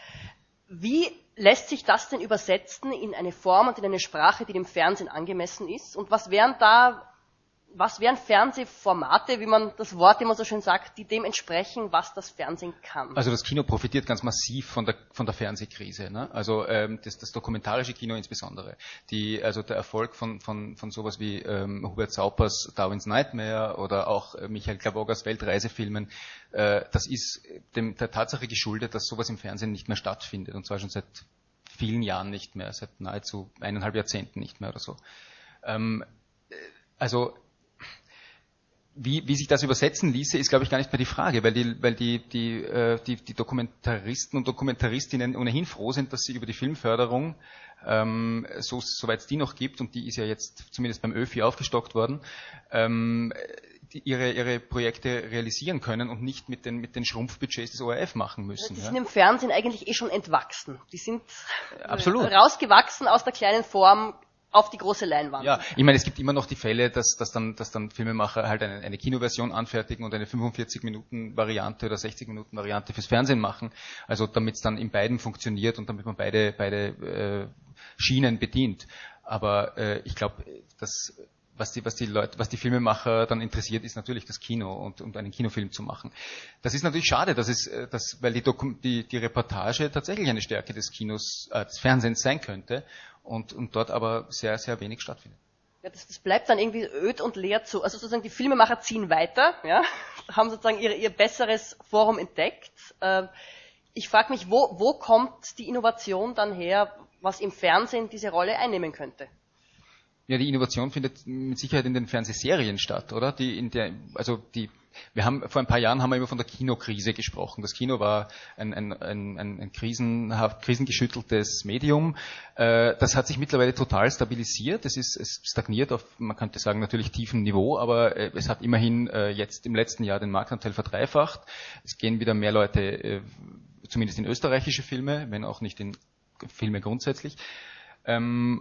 Wie lässt sich das denn übersetzen in eine Form und in eine Sprache, die dem Fernsehen angemessen ist? Und was wären da, was wären Fernsehformate, wie man das Wort immer so schön sagt, die dem entsprechen, was das Fernsehen kann? Also das Kino profitiert ganz massiv von der von der Fernsehkrise, ne? Also ähm, das, das dokumentarische Kino insbesondere. Die also der Erfolg von von von sowas wie ähm, Hubert Saupers Darwin's Nightmare oder auch äh, Michael Klabogers Weltreisefilmen, äh, das ist dem der Tatsache geschuldet, dass sowas im Fernsehen nicht mehr stattfindet, und zwar schon seit vielen Jahren nicht mehr, seit nahezu eineinhalb Jahrzehnten nicht mehr oder so. Ähm, also Wie, wie sich das übersetzen ließe, ist, glaube ich, gar nicht mehr die Frage, weil die, weil die, die, äh, die, die Dokumentaristen und Dokumentaristinnen ohnehin froh sind, dass sie über die Filmförderung, ähm, so, soweit es die noch gibt, und die ist ja jetzt zumindest beim ÖFI aufgestockt worden, ähm, die ihre, ihre Projekte realisieren können und nicht mit den, mit den Schrumpfbudgets des O R F machen müssen. Die ja. sind im Fernsehen eigentlich eh schon entwachsen. Die sind Absolut. rausgewachsen aus der kleinen Form auf die große Leinwand. Ja, ich meine, es gibt immer noch die Fälle, dass, dass, dann, dass dann Filmemacher halt eine, eine Kinoversion anfertigen und eine fünfundvierzig Minuten Variante oder sechzig Minuten Variante fürs Fernsehen machen. Also damit es dann in beiden funktioniert und damit man beide, beide äh, Schienen bedient. Aber äh, ich glaube, dass was die, was die Leute, was die Filmemacher dann interessiert, ist natürlich das Kino und, und einen Kinofilm zu machen. Das ist natürlich schade, dass es, dass, weil die, Dokum, die, die Reportage tatsächlich eine Stärke des Kinos, äh, des Fernsehens sein könnte und, und dort aber sehr, sehr wenig stattfindet. Ja, das, das bleibt dann irgendwie öd und leer zu. Also sozusagen die Filmemacher ziehen weiter, ja, haben sozusagen ihr, ihr besseres Forum entdeckt. Äh, ich frage mich, wo, wo kommt die Innovation dann her, was im Fernsehen diese Rolle einnehmen könnte? Ja, die Innovation findet mit Sicherheit in den Fernsehserien statt, oder? Die in der, also die, wir haben vor ein paar Jahren haben wir immer von der Kinokrise gesprochen. Das Kino war ein, ein, ein, ein krisenhaft, krisengeschütteltes Medium. Äh, das hat sich mittlerweile total stabilisiert. Es ist, es stagniert auf, man könnte sagen, natürlich tiefem Niveau, aber äh, es hat immerhin äh, jetzt im letzten Jahr den Marktanteil verdreifacht. Es gehen wieder mehr Leute, äh, zumindest in österreichische Filme, wenn auch nicht in Filme grundsätzlich. Ähm,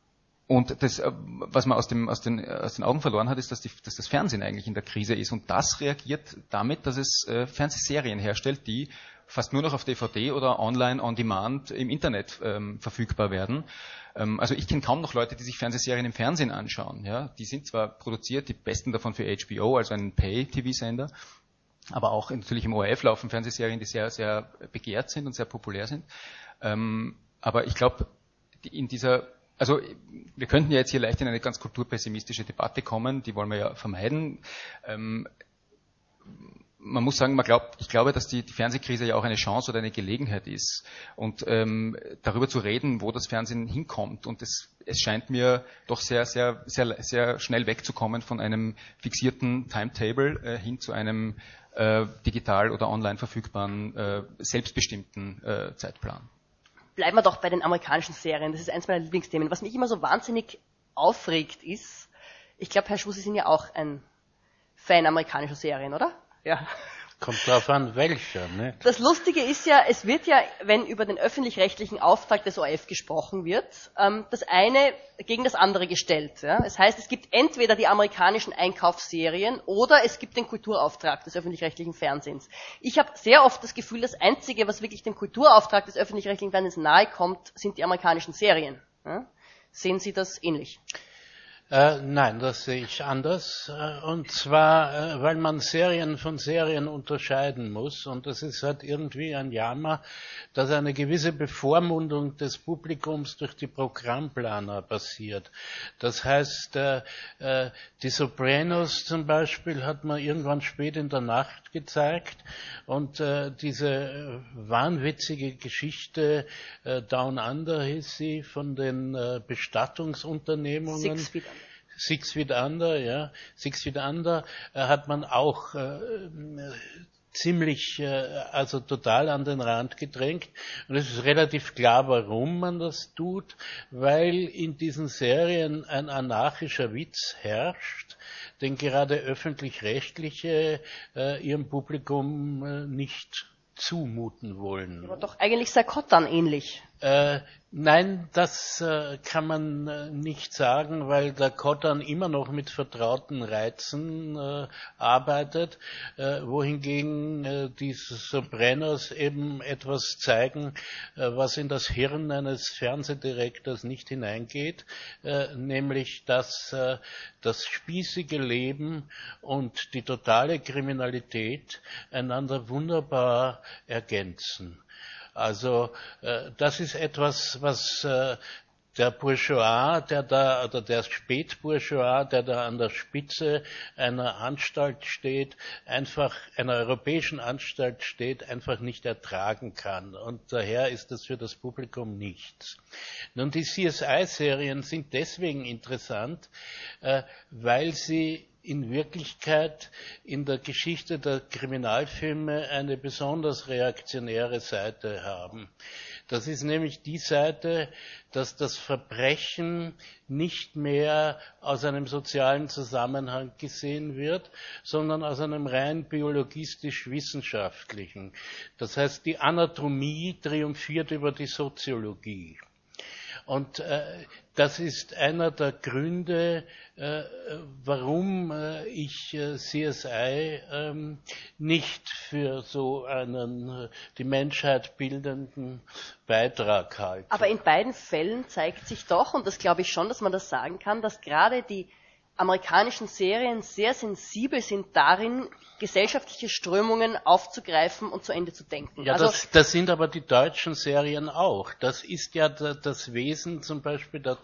Und das, was man aus, dem, aus, den, aus den Augen verloren hat, ist, dass, die, dass das Fernsehen eigentlich in der Krise ist. Und das reagiert damit, dass es äh, Fernsehserien herstellt, die fast nur noch auf D V D oder online on demand im Internet ähm, verfügbar werden. Ähm, also ich kenne kaum noch Leute, die sich Fernsehserien im Fernsehen anschauen. Ja? Die sind zwar produziert, die besten davon für H B O, also einen Pay-T V-Sender, aber auch natürlich im O R F laufen Fernsehserien, die sehr, sehr begehrt sind und sehr populär sind. Ähm, aber ich glaube, in dieser Also wir könnten ja jetzt hier leicht in eine ganz kulturpessimistische Debatte kommen, die wollen wir ja vermeiden. Ähm, man muss sagen, man glaubt, ich glaube, dass die, die Fernsehkrise ja auch eine Chance oder eine Gelegenheit ist. Und ähm, darüber zu reden, wo das Fernsehen hinkommt. Und es, es scheint mir doch sehr, sehr, sehr, sehr schnell wegzukommen von einem fixierten Timetable äh, hin zu einem äh, digital oder online verfügbaren, äh, selbstbestimmten äh, Zeitplan. Bleiben wir doch bei den amerikanischen Serien. Das ist eins meiner Lieblingsthemen. Was mich immer so wahnsinnig aufregt ist, ich glaube, Herr Schuh, Sie sind ja auch ein Fan amerikanischer Serien, oder? Ja. Kommt drauf an, welcher, ne? Das Lustige ist ja, es wird ja, wenn über den öffentlich-rechtlichen Auftrag des O R F gesprochen wird, das eine gegen das andere gestellt. Ja? Das heißt, es gibt entweder die amerikanischen Einkaufsserien oder es gibt den Kulturauftrag des öffentlich-rechtlichen Fernsehens. Ich habe sehr oft das Gefühl, das Einzige, was wirklich dem Kulturauftrag des öffentlich-rechtlichen Fernsehens nahe kommt, sind die amerikanischen Serien. Ja? Sehen Sie das ähnlich? Äh, nein, das sehe ich anders. Äh, und zwar, äh, weil man Serien von Serien unterscheiden muss. Und das ist halt irgendwie ein Jammer, dass eine gewisse Bevormundung des Publikums durch die Programmplaner passiert. Das heißt, äh, äh, die Sopranos zum Beispiel hat man irgendwann spät in der Nacht gezeigt. Und äh, diese äh, wahnwitzige Geschichte, äh, Down Under hieß sie, von den äh, Bestattungsunternehmungen. Six Feet Under. Six Feet Under, ja, Six Feet Under äh, hat man auch äh, ziemlich, äh, also total an den Rand gedrängt. Und es ist relativ klar, warum man das tut, weil in diesen Serien ein anarchischer Witz herrscht, den gerade öffentlich-rechtliche äh, ihrem Publikum äh, nicht zumuten wollen. Aber doch eigentlich sehr Kottern ähnlich. Äh, nein, das äh, kann man äh, nicht sagen, weil der Kottern immer noch mit vertrauten Reizen äh, arbeitet, äh, wohingegen äh, die Sopranos eben etwas zeigen, äh, was in das Hirn eines Fernsehdirektors nicht hineingeht, äh, nämlich dass äh, das spießige Leben und die totale Kriminalität einander wunderbar ergänzen. Also äh, das ist etwas, was äh, der Bourgeois, der da, oder der Spätbourgeois, der da an der Spitze einer Anstalt steht, einfach, einer europäischen Anstalt steht, einfach nicht ertragen kann. Und daher ist das für das Publikum nichts. Nun, die C S I-Serien sind deswegen interessant, äh, weil sie in Wirklichkeit in der Geschichte der Kriminalfilme eine besonders reaktionäre Seite haben. Das ist nämlich die Seite, dass das Verbrechen nicht mehr aus einem sozialen Zusammenhang gesehen wird, sondern aus einem rein biologistisch-wissenschaftlichen. Das heißt, die Anatomie triumphiert über die Soziologie. Und äh, das ist einer der Gründe, äh, warum äh, ich äh, C S I äh, nicht für so einen äh, die Menschheit bildenden Beitrag halte. Aber in beiden Fällen zeigt sich doch, und das glaube ich schon, dass man das sagen kann, dass gerade die amerikanischen Serien sehr sensibel sind darin, gesellschaftliche Strömungen aufzugreifen und zu Ende zu denken. Ja, also, das, das sind aber die deutschen Serien auch. Das ist ja das Wesen zum Beispiel der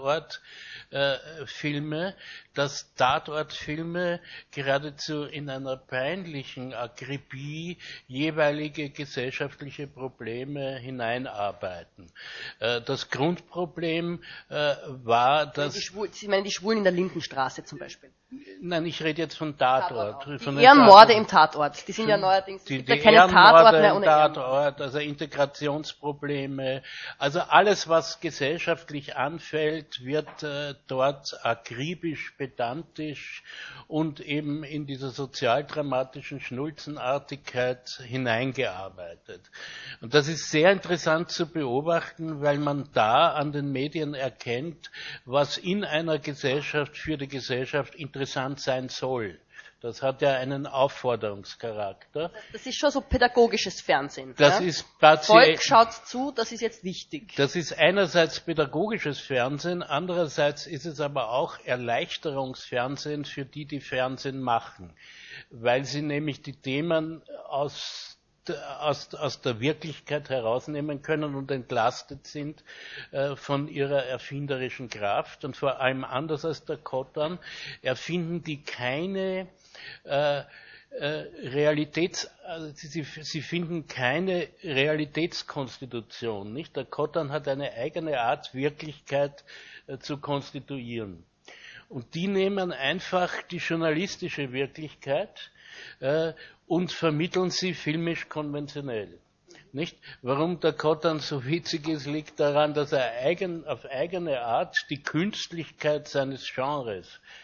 Tatort-Filme, dass Tatortfilme geradezu in einer peinlichen Akribie jeweilige gesellschaftliche Probleme hineinarbeiten. Das Grundproblem war, dass... Sie meinen die Schwulen in der Lindenstraße zum Beispiel? Nein, ich rede jetzt von Tatort. Tatort von die Ehrenmorde im Tatort, die sind ja neuerdings, die, es gibt die ja keine Tatort mehr ohne Tatort, also Integrationsprobleme, also alles, was gesellschaftlich anfällt, wird äh, dort akribisch, pedantisch und eben in dieser sozialdramatischen Schnulzenartigkeit hineingearbeitet. Und das ist sehr interessant zu beobachten, weil man da an den Medien erkennt, was in einer Gesellschaft für die Gesellschaft interessant sein soll. Das hat ja einen Aufforderungscharakter. Das ist schon so pädagogisches Fernsehen. Das ja? ist Volk schaut zu, das ist jetzt wichtig. Das ist einerseits pädagogisches Fernsehen, andererseits ist es aber auch Erleichterungsfernsehen für die, die Fernsehen machen, weil sie nämlich die Themen aus Aus, aus der Wirklichkeit herausnehmen können und entlastet sind äh, von ihrer erfinderischen Kraft. Und vor allem anders als der Kottern erfinden die keine äh, äh, Realitäts, also sie, sie finden keine Realitätskonstitution. Nicht? Der Kottern hat eine eigene Art, Wirklichkeit äh, zu konstituieren. Und die nehmen einfach die journalistische Wirklichkeit äh, und vermitteln sie filmisch konventionell. Nicht? Warum der Kottern so witzig ist, liegt daran, dass er eigen, auf eigene Art die Künstlichkeit seines Genres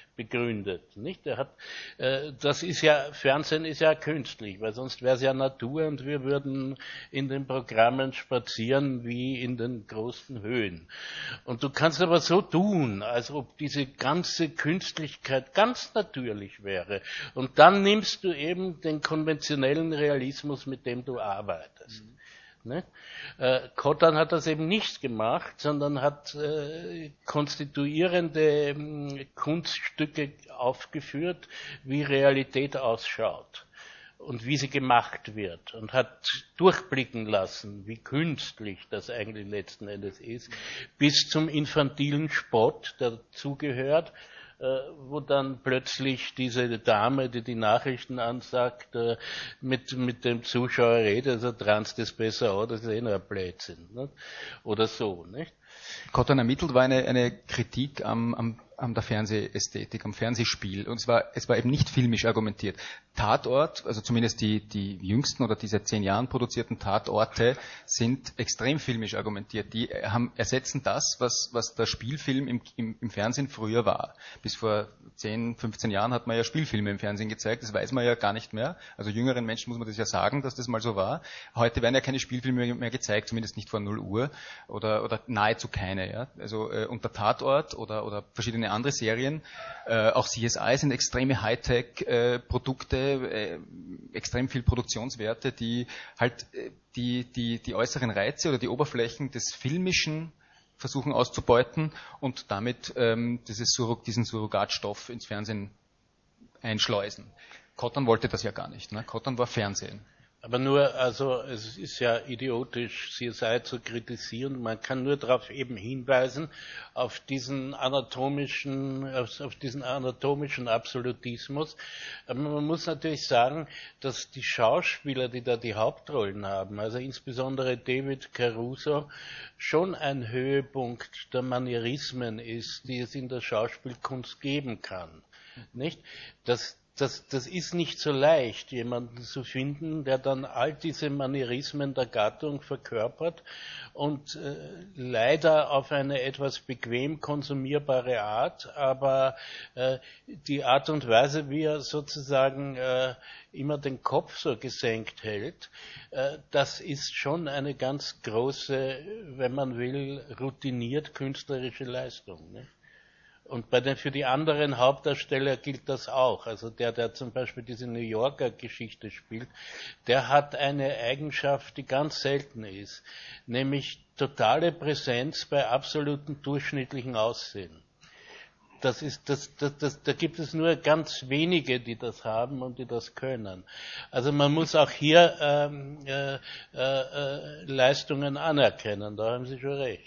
begründet, nicht? Er hat, äh, das ist ja, Fernsehen ist ja künstlich, weil sonst wäre es ja Natur und wir würden in den Programmen spazieren wie in den großen Höhen. Und du kannst aber so tun, als ob diese ganze Künstlichkeit ganz natürlich wäre. Und dann nimmst du eben den konventionellen Realismus, mit dem du arbeitest. Mhm. Ne? Äh, Cotton hat das eben nicht gemacht, sondern hat äh, konstituierende äh, Kunststücke aufgeführt, wie Realität ausschaut und wie sie gemacht wird und hat durchblicken lassen, wie künstlich das eigentlich letzten Endes ist, bis zum infantilen Spott, der dazugehört, wo dann plötzlich diese Dame, die die Nachrichten ansagt, mit, mit dem Zuschauer redet, also transt das besser an, das ist eh nur ein Blödsinn, nicht? Oder so, nicht? Cotton ermittelt war eine, eine Kritik am, am, an der Fernsehästhetik, am Fernsehspiel. Und zwar, es war eben nicht filmisch argumentiert. Tatort, also zumindest die, die jüngsten oder diese zehn Jahren produzierten Tatorte sind extrem filmisch argumentiert. Die haben, ersetzen das, was, was der Spielfilm im, im, im Fernsehen früher war. Bis vor zehn, fünfzehn Jahren hat man ja Spielfilme im Fernsehen gezeigt. Das weiß man ja gar nicht mehr. Also jüngeren Menschen muss man das ja sagen, dass das mal so war. Heute werden ja keine Spielfilme mehr gezeigt, zumindest nicht vor null Uhr oder, oder nahezu keine. Ja? Also äh, und der Tatort oder, oder verschiedene andere Serien, äh, auch C S I sind extreme Hightech-Produkte, äh, äh, extrem viel Produktionswerte, die halt äh, die, die, die äußeren Reize oder die Oberflächen des Filmischen versuchen auszubeuten und damit ähm, dieses Surrog- diesen Surrogatstoff ins Fernsehen einschleusen. Cotton wollte das ja gar nicht. Ne? Cotton war Fernsehen. Aber nur, also es ist ja idiotisch, C S I zu kritisieren. Man kann nur darauf eben hinweisen, auf diesen anatomischen, auf, auf diesen anatomischen Absolutismus. Aber man muss natürlich sagen, dass die Schauspieler, die da die Hauptrollen haben, also insbesondere David Caruso, schon ein Höhepunkt der Manierismen ist, die es in der Schauspielkunst geben kann. Nicht? Das Das, das ist nicht so leicht, jemanden zu finden, der dann all diese Manierismen der Gattung verkörpert und äh, leider auf eine etwas bequem konsumierbare Art, aber äh, die Art und Weise, wie er sozusagen äh, immer den Kopf so gesenkt hält, äh, das ist schon eine ganz große, wenn man will, routiniert künstlerische Leistung, ne? Und bei den, für die anderen Hauptdarsteller gilt das auch. Also der, der zum Beispiel diese New Yorker Geschichte spielt, der hat eine Eigenschaft, die ganz selten ist, nämlich totale Präsenz bei absoluten durchschnittlichen Aussehen. Das ist, das, das, das, da gibt es nur ganz wenige, die das haben und die das können. Also man muss auch hier ähm, äh, äh, Leistungen anerkennen, da haben Sie schon recht.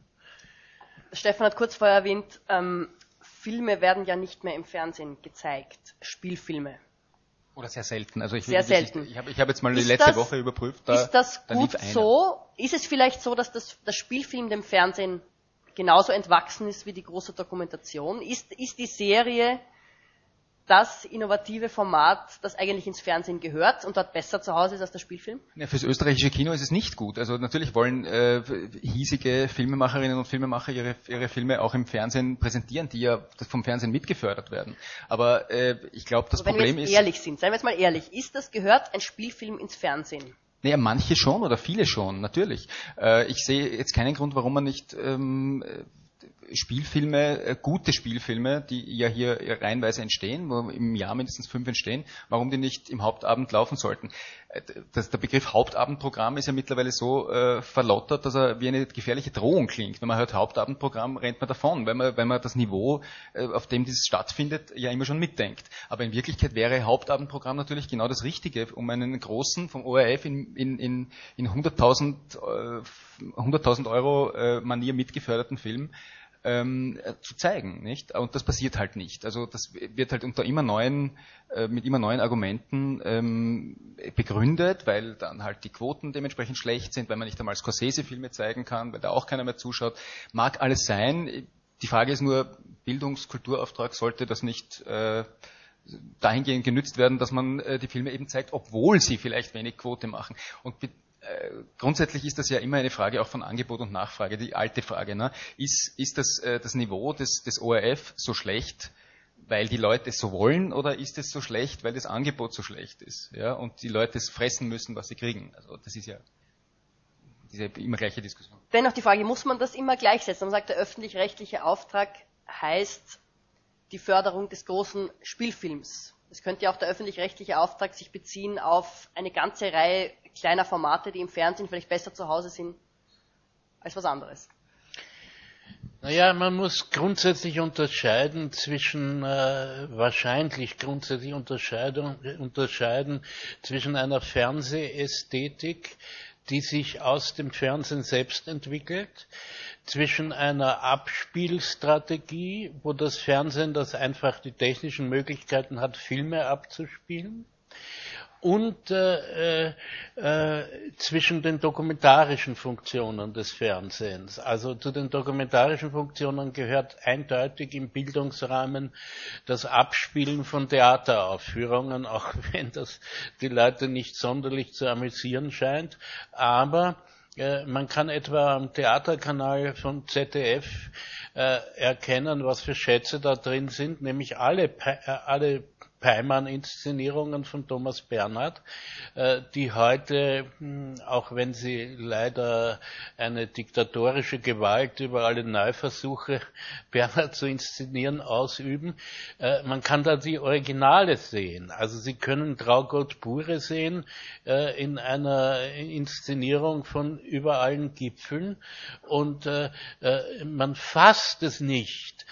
Stefan hat kurz vorher erwähnt, ähm, Filme werden ja nicht mehr im Fernsehen gezeigt, Spielfilme. Oder sehr selten. Also ich, sehr will, selten. Ich, ich habe ich hab jetzt mal die ist letzte das, Woche überprüft. Da, ist das da gut so? Ist es vielleicht so, dass das, das Spielfilm dem Fernsehen genauso entwachsen ist wie die große Dokumentation? Ist, ist die Serie das innovative Format, das eigentlich ins Fernsehen gehört und dort besser zu Hause ist als der Spielfilm? Ja, fürs österreichische Kino ist es nicht gut. Also natürlich wollen äh, hiesige Filmemacherinnen und Filmemacher ihre, ihre Filme auch im Fernsehen präsentieren, die ja vom Fernsehen mitgefördert werden. Aber äh, ich glaube, das Aber wenn Problem wir jetzt ist... ehrlich sind, seien wir jetzt mal ehrlich, ist das, gehört ein Spielfilm ins Fernsehen? Naja, manche schon oder viele schon, natürlich. Äh, ich sehe jetzt keinen Grund, warum man nicht... Ähm, Spielfilme, gute Spielfilme, die ja hier reihenweise entstehen, wo im Jahr mindestens fünf entstehen, warum die nicht im Hauptabend laufen sollten. Das, der Begriff Hauptabendprogramm ist ja mittlerweile so äh, verlottert, dass er wie eine gefährliche Drohung klingt. Wenn man hört Hauptabendprogramm, rennt man davon, weil man, weil man das Niveau, äh, auf dem dieses stattfindet, ja immer schon mitdenkt. Aber in Wirklichkeit wäre Hauptabendprogramm natürlich genau das Richtige, um einen großen, vom O R F in, in, in, in hunderttausend äh, Euro äh, Manier mitgeförderten Film Ähm, zu zeigen, nicht? Und das passiert halt nicht. Also das wird halt unter immer neuen, äh, mit immer neuen Argumenten ähm, begründet, weil dann halt die Quoten dementsprechend schlecht sind, weil man nicht einmal Scorsese-Filme zeigen kann, weil da auch keiner mehr zuschaut. Mag alles sein. Die Frage ist nur, Bildungskulturauftrag sollte das nicht äh, dahingehend genützt werden, dass man äh, die Filme eben zeigt, obwohl sie vielleicht wenig Quote machen. Und grundsätzlich ist das ja immer eine Frage auch von Angebot und Nachfrage, die alte Frage. Ne? Ist, ist das, äh, das Niveau des, des O R F so schlecht, weil die Leute es so wollen, oder ist es so schlecht, weil das Angebot so schlecht ist, ja, und die Leute es fressen müssen, was sie kriegen? Also das ist ja diese immer gleiche Diskussion. Dennoch die Frage, muss man das immer gleichsetzen? Man sagt, der öffentlich-rechtliche Auftrag heißt die Förderung des großen Spielfilms. Es könnte ja auch der öffentlich-rechtliche Auftrag sich beziehen auf eine ganze Reihe kleiner Formate, die im Fernsehen vielleicht besser zu Hause sind als was anderes. Naja, man muss grundsätzlich unterscheiden zwischen, äh, wahrscheinlich grundsätzlich Unterscheidung, unterscheiden zwischen einer Fernsehästhetik, die sich aus dem Fernsehen selbst entwickelt, zwischen einer Abspielstrategie, wo das Fernsehen das einfach die technischen Möglichkeiten hat, Filme abzuspielen, und äh, äh, zwischen den dokumentarischen Funktionen des Fernsehens. Also zu den dokumentarischen Funktionen gehört eindeutig im Bildungsrahmen das Abspielen von Theateraufführungen, auch wenn das die Leute nicht sonderlich zu amüsieren scheint. Aber äh, man kann etwa am Theaterkanal von Z D F äh, erkennen, was für Schätze da drin sind, nämlich alle, äh, alle Peimann-Inszenierungen von Thomas Bernhard, die heute, auch wenn sie leider eine diktatorische Gewalt über alle Neuversuche, Bernhard zu inszenieren, ausüben. Man kann da die Originale sehen. Also Sie können Traugott Bure sehen in einer Inszenierung von über allen Gipfeln, und man fasst es nicht,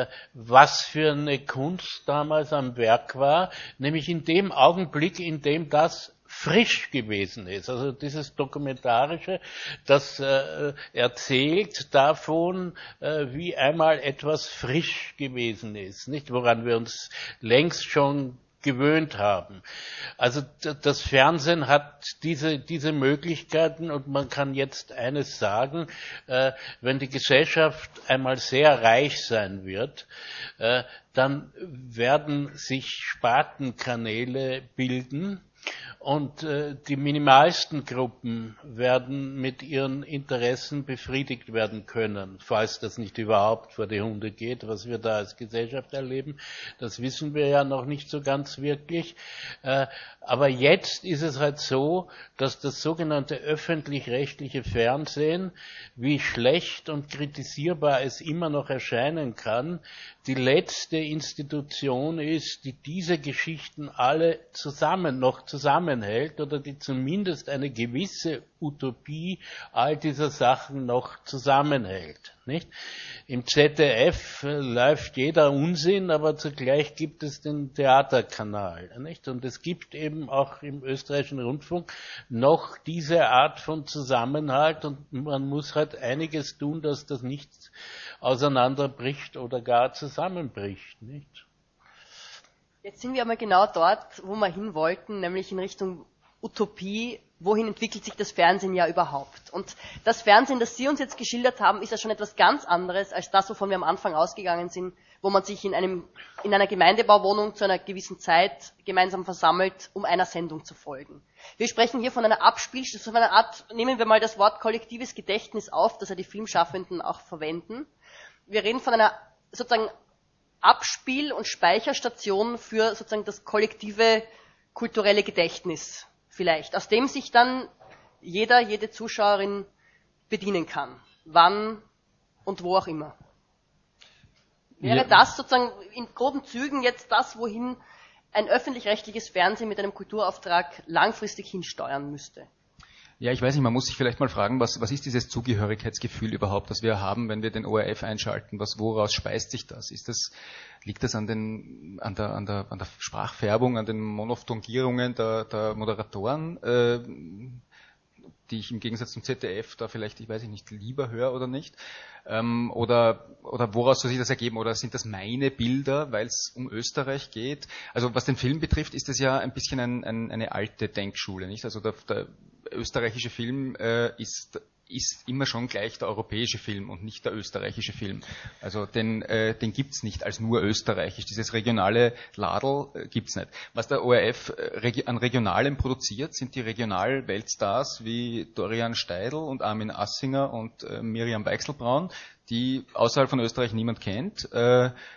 was für eine Kunst damals am Werk war, nämlich in dem Augenblick, in dem das frisch gewesen ist. Also dieses Dokumentarische, das äh, erzählt davon, äh, wie einmal etwas frisch gewesen ist, nicht, woran wir uns längst schon gewöhnt haben. Also das Fernsehen hat diese diese Möglichkeiten, und man kann jetzt eines sagen, äh, wenn die Gesellschaft einmal sehr reich sein wird, äh, dann werden sich Spartenkanäle bilden, und äh, die minimalsten Gruppen werden mit ihren Interessen befriedigt werden können, falls das nicht überhaupt vor die Hunde geht, was wir da als Gesellschaft erleben. Das wissen wir ja noch nicht so ganz wirklich. Äh, aber jetzt ist es halt so, dass das sogenannte öffentlich-rechtliche Fernsehen, wie schlecht und kritisierbar es immer noch erscheinen kann, die letzte Institution ist, die diese Geschichten alle zusammen, noch zusammenhält, oder die zumindest eine gewisse Utopie all dieser Sachen noch zusammenhält, nicht? Im Z D F läuft jeder Unsinn, aber zugleich gibt es den Theaterkanal, nicht? Und es gibt eben auch im österreichischen Rundfunk noch diese Art von Zusammenhalt, und man muss halt einiges tun, dass das nicht auseinanderbricht oder gar zusammenbricht, nicht? Jetzt sind wir aber genau dort, wo wir hin wollten, nämlich in Richtung Utopie. Wohin entwickelt sich das Fernsehen ja überhaupt? Und das Fernsehen, das Sie uns jetzt geschildert haben, ist ja schon etwas ganz anderes als das, wovon wir am Anfang ausgegangen sind, wo man sich in einem, in einer Gemeindebauwohnung zu einer gewissen Zeit gemeinsam versammelt, um einer Sendung zu folgen. Wir sprechen hier von einer Abspielstation, von einer Art, nehmen wir mal das Wort kollektives Gedächtnis auf, das ja die Filmschaffenden auch verwenden. Wir reden von einer sozusagen Abspiel- und Speicherstation für sozusagen das kollektive kulturelle Gedächtnis vielleicht, aus dem sich dann jeder, jede Zuschauerin bedienen kann, wann und wo auch immer. Wäre ja. das sozusagen in groben Zügen jetzt das, wohin ein öffentlich-rechtliches Fernsehen mit einem Kulturauftrag langfristig hinsteuern müsste? Ja, ich weiß nicht, man muss sich vielleicht mal fragen, was, was ist dieses Zugehörigkeitsgefühl überhaupt, das wir haben, wenn wir den O R F einschalten? Was, woraus speist sich das? Ist das, liegt das an den, an der, an der, an der Sprachfärbung, an den Monophthongierungen der, der Moderatoren, äh, die ich im Gegensatz zum Z D F da vielleicht, ich weiß nicht, lieber höre oder nicht? Ähm, oder, oder woraus soll sich das ergeben? Oder sind das meine Bilder, weil es um Österreich geht? Also was den Film betrifft, ist das ja ein bisschen ein, ein, eine alte Denkschule, nicht? Also der, der österreichische Film äh, ist ist immer schon gleich der europäische Film und nicht der österreichische Film. Also den, äh, den gibt's nicht als nur österreichisch. Dieses regionale Ladel äh, gibt's nicht. Was der O R F äh, regi- an Regionalem produziert, sind die Regional-Weltstars wie Dorian Steidl und Armin Assinger und äh, Miriam Weichselbraun, die außerhalb von Österreich niemand kennt, äh,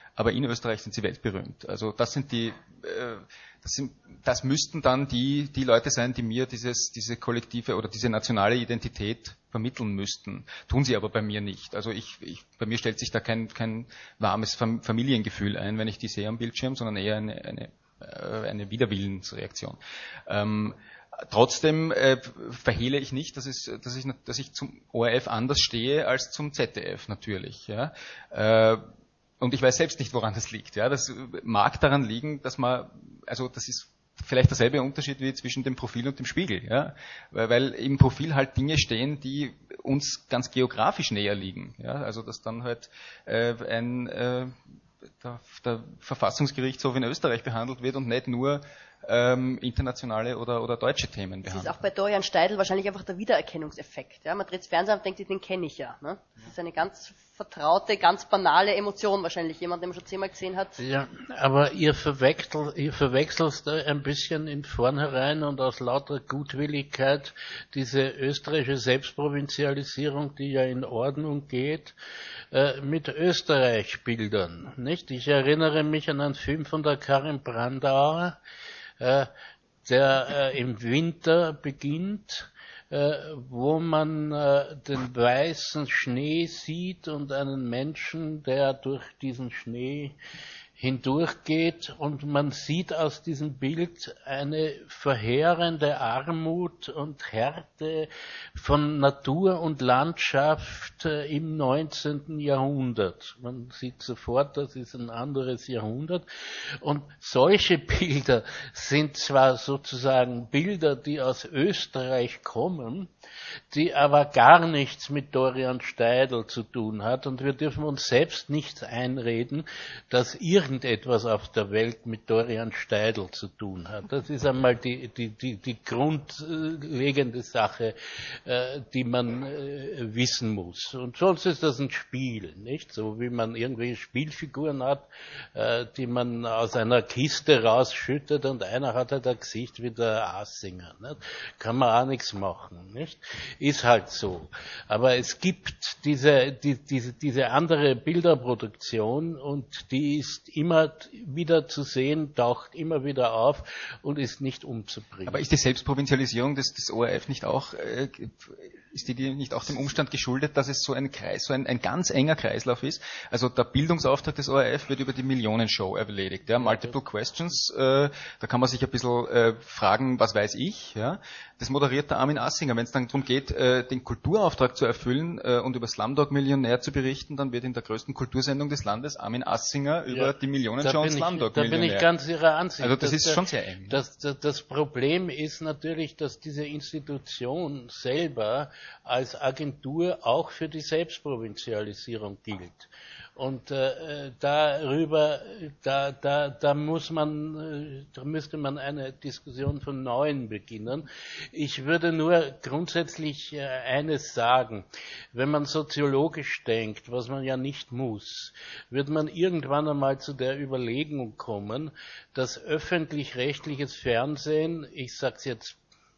aber in Österreich sind sie weltberühmt. Also das sind die, äh, das sind, das müssten dann die, die Leute sein, die mir dieses, diese kollektive oder diese nationale Identität vermitteln müssten. Tun sie aber bei mir nicht. Also ich, ich bei mir stellt sich da kein, kein warmes Familiengefühl ein, wenn ich die sehe am Bildschirm, sondern eher eine, eine, eine Widerwillensreaktion. Ähm, Trotzdem äh, verhehle ich nicht, dass, es, dass, ich, dass ich zum O R F anders stehe als zum Z D F natürlich. Ja. Äh, und ich weiß selbst nicht, woran das liegt. Ja. Das mag daran liegen, dass man, also das ist vielleicht derselbe Unterschied wie zwischen dem Profil und dem Spiegel. Ja. Weil, weil im Profil halt Dinge stehen, die uns ganz geografisch näher liegen. Ja. Also dass dann halt äh, ein äh, der, der Verfassungsgerichtshof in Österreich behandelt wird und nicht nur Ähm, internationale oder, oder deutsche Themen behandeln. Das ist auch bei Dorian Steidl wahrscheinlich einfach der Wiedererkennungseffekt. Ja? Man dreht das Fernsehen und denkt, den kenne ich ja. Ne? Das ist eine ganz vertraute, ganz banale Emotion wahrscheinlich. Jemand, den man schon zehnmal gesehen hat. Ja, aber ihr verwechselt, ihr verwechselt ein bisschen in vornherein und aus lauter Gutwilligkeit diese österreichische Selbstprovinzialisierung, die ja in Ordnung geht, äh, mit Österreich-Bildern. Nicht? Ich erinnere mich an einen Film von der Karin Brandauer, äh, der äh, im Winter beginnt, äh, wo man äh, den weißen Schnee sieht und einen Menschen, der durch diesen Schnee hindurchgeht, und man sieht aus diesem Bild eine verheerende Armut und Härte von Natur und Landschaft im neunzehnten Jahrhundert. Man sieht sofort, das ist ein anderes Jahrhundert. Und solche Bilder sind zwar sozusagen Bilder, die aus Österreich kommen, die aber gar nichts mit Dorian Steidl zu tun hat, und wir dürfen uns selbst nicht einreden, dass irgendetwas auf der Welt mit Dorian Steidl zu tun hat. Das ist einmal die, die, die, die grundlegende Sache, äh, die man äh, wissen muss. Und sonst ist das ein Spiel, nicht? So wie man irgendwelche Spielfiguren hat, äh, die man aus einer Kiste rausschüttet, und einer hat halt ein Gesicht wie der Assinger. Nicht? Kann man auch nichts machen, nicht? Ist halt so. Aber es gibt diese, die, diese, diese andere Bilderproduktion, und die ist immer wieder zu sehen, taucht immer wieder auf und ist nicht umzubringen. Aber ist die Selbstprovinzialisierung des, des O R F nicht auch, äh, ist die, die nicht auch dem Umstand geschuldet, dass es so ein Kreis, so ein, ein ganz enger Kreislauf ist? Also der Bildungsauftrag des O R F wird über die Millionenshow erledigt. Ja? Multiple Questions, äh, da kann man sich ein bisschen äh, fragen, was weiß ich? Ja? Das moderiert der Armin Assinger. Wenn es dann darum geht, äh, den Kulturauftrag zu erfüllen äh, und über Slumdog-Millionär zu berichten, dann wird in der größten Kultursendung des Landes Armin Assinger über ja, die Millionenshow und Slumdog-Millionär. Da bin ich ganz Ihrer Ansicht. Also das ist der, schon sehr eng. Das, das, das Problem ist natürlich, dass diese Institution selber als Agentur auch für die Selbstprovinzialisierung gilt. Und äh, darüber, da, da, da muss man, da müsste man eine Diskussion von Neuem beginnen. Ich würde nur grundsätzlich äh, eines sagen: Wenn man soziologisch denkt, was man ja nicht muss, wird man irgendwann einmal zu der Überlegung kommen, dass öffentlich-rechtliches Fernsehen, ich sag's jetzt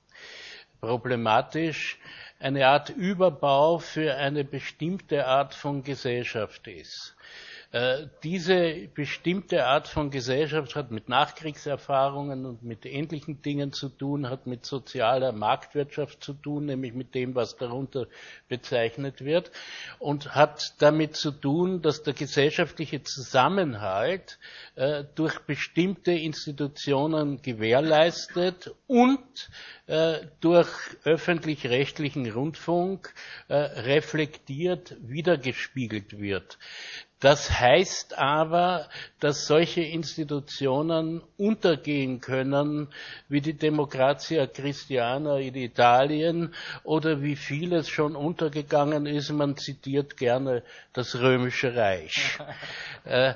problematisch, eine Art Überbau für eine bestimmte Art von Gesellschaft ist. Äh, diese bestimmte Art von Gesellschaft hat mit Nachkriegserfahrungen und mit ähnlichen Dingen zu tun, hat mit sozialer Marktwirtschaft zu tun, nämlich mit dem, was darunter bezeichnet wird, und hat damit zu tun, dass der gesellschaftliche Zusammenhalt äh, durch bestimmte Institutionen gewährleistet und äh, durch öffentlich-rechtlichen Rundfunk äh, reflektiert wiedergespiegelt wird. Das heißt aber, dass solche Institutionen untergehen können, wie die Democrazia Cristiana in Italien oder wie vieles schon untergegangen ist. Man zitiert gerne das Römische Reich. äh,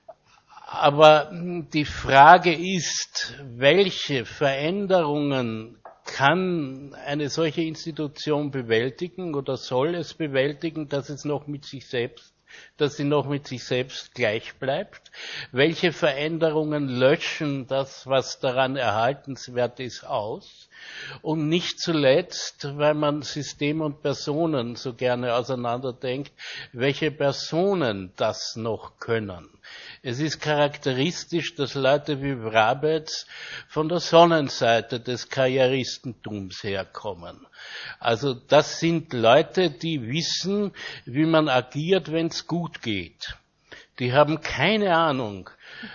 aber die Frage ist, welche Veränderungen kann eine solche Institution bewältigen oder soll es bewältigen, dass es noch mit sich selbst dass sie noch mit sich selbst gleich bleibt? Welche Veränderungen löschen das, was daran erhaltenswert ist, aus? Und nicht zuletzt, weil man System und Personen so gerne auseinanderdenkt, welche Personen das noch können? Es ist charakteristisch, dass Leute wie Vrabetz von der Sonnenseite des Karrieristentums herkommen. Also das sind Leute, die wissen, wie man agiert, wenn es gut geht. Die haben keine Ahnung,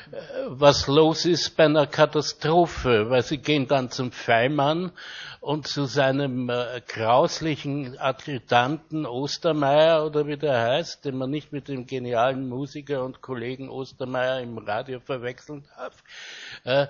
was los ist bei einer Katastrophe, weil sie gehen dann zum Feimann und zu seinem äh, grauslichen Adjutanten Ostermeier oder wie der heißt, den man nicht mit dem genialen Musiker und Kollegen Ostermeier im Radio verwechseln darf, äh,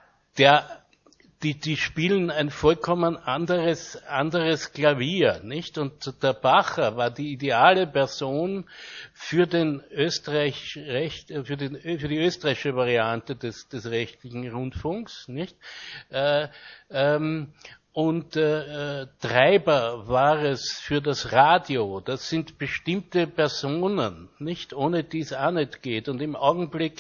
der Die, die spielen ein vollkommen anderes, anderes Klavier, nicht? Und der Bacher war die ideale Person für den Österreich, Recht, für den, für die österreichische Variante des, des rechtlichen Rundfunks, nicht? Äh, ähm, Und äh, Treiber war es für das Radio. Das sind bestimmte Personen, nicht, ohne die es auch nicht geht. Und im Augenblick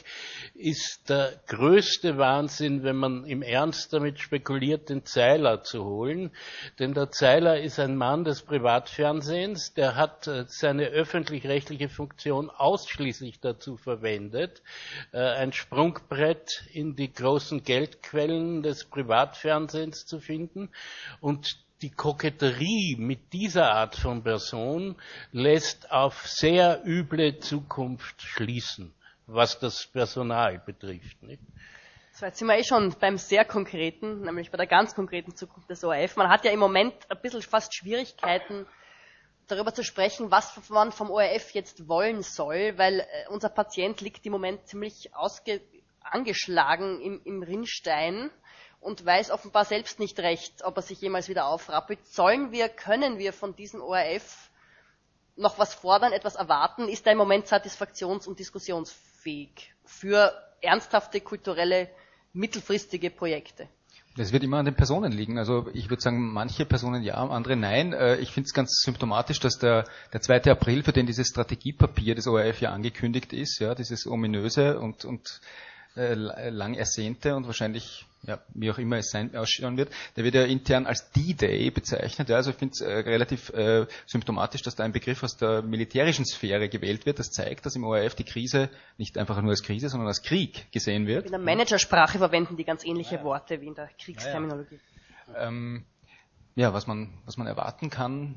ist der größte Wahnsinn, wenn man im Ernst damit spekuliert, den Zeiler zu holen. Denn der Zeiler ist ein Mann des Privatfernsehens, der hat äh, seine öffentlich-rechtliche Funktion ausschließlich dazu verwendet, äh, ein Sprungbrett in die großen Geldquellen des Privatfernsehens zu finden. Und die Koketterie mit dieser Art von Person lässt auf sehr üble Zukunft schließen, was das Personal betrifft. Nicht? So, jetzt sind wir eh schon beim sehr Konkreten, nämlich bei der ganz konkreten Zukunft des O R F. Man hat ja im Moment ein bisschen fast Schwierigkeiten, darüber zu sprechen, was man vom O R F jetzt wollen soll, weil unser Patient liegt im Moment ziemlich ausge- angeschlagen im, im Rinnstein und weiß offenbar selbst nicht recht, ob er sich jemals wieder aufrappelt. Sollen wir, können wir von diesem O R F noch was fordern, etwas erwarten? Ist er im Moment satisfaktions- und diskussionsfähig für ernsthafte kulturelle, mittelfristige Projekte? Das wird immer an den Personen liegen. Also ich würde sagen, manche Personen ja, andere nein. Ich finde es ganz symptomatisch, dass der, der zweite April, für den dieses Strategiepapier des O R F ja angekündigt ist, ja, dieses ominöse und, und äh, lang ersehnte und wahrscheinlich, ja, wie auch immer es sein ausschauen wird, der wird ja intern als D-Day bezeichnet. Ja, also ich finde es äh, relativ äh, symptomatisch, dass da ein Begriff aus der militärischen Sphäre gewählt wird. Das zeigt, dass im O R F die Krise nicht einfach nur als Krise, sondern als Krieg gesehen wird. In der Managersprache verwenden die ganz ähnliche Worte wie in der Kriegsterminologie. Ja, ähm, ja was man, was man erwarten kann.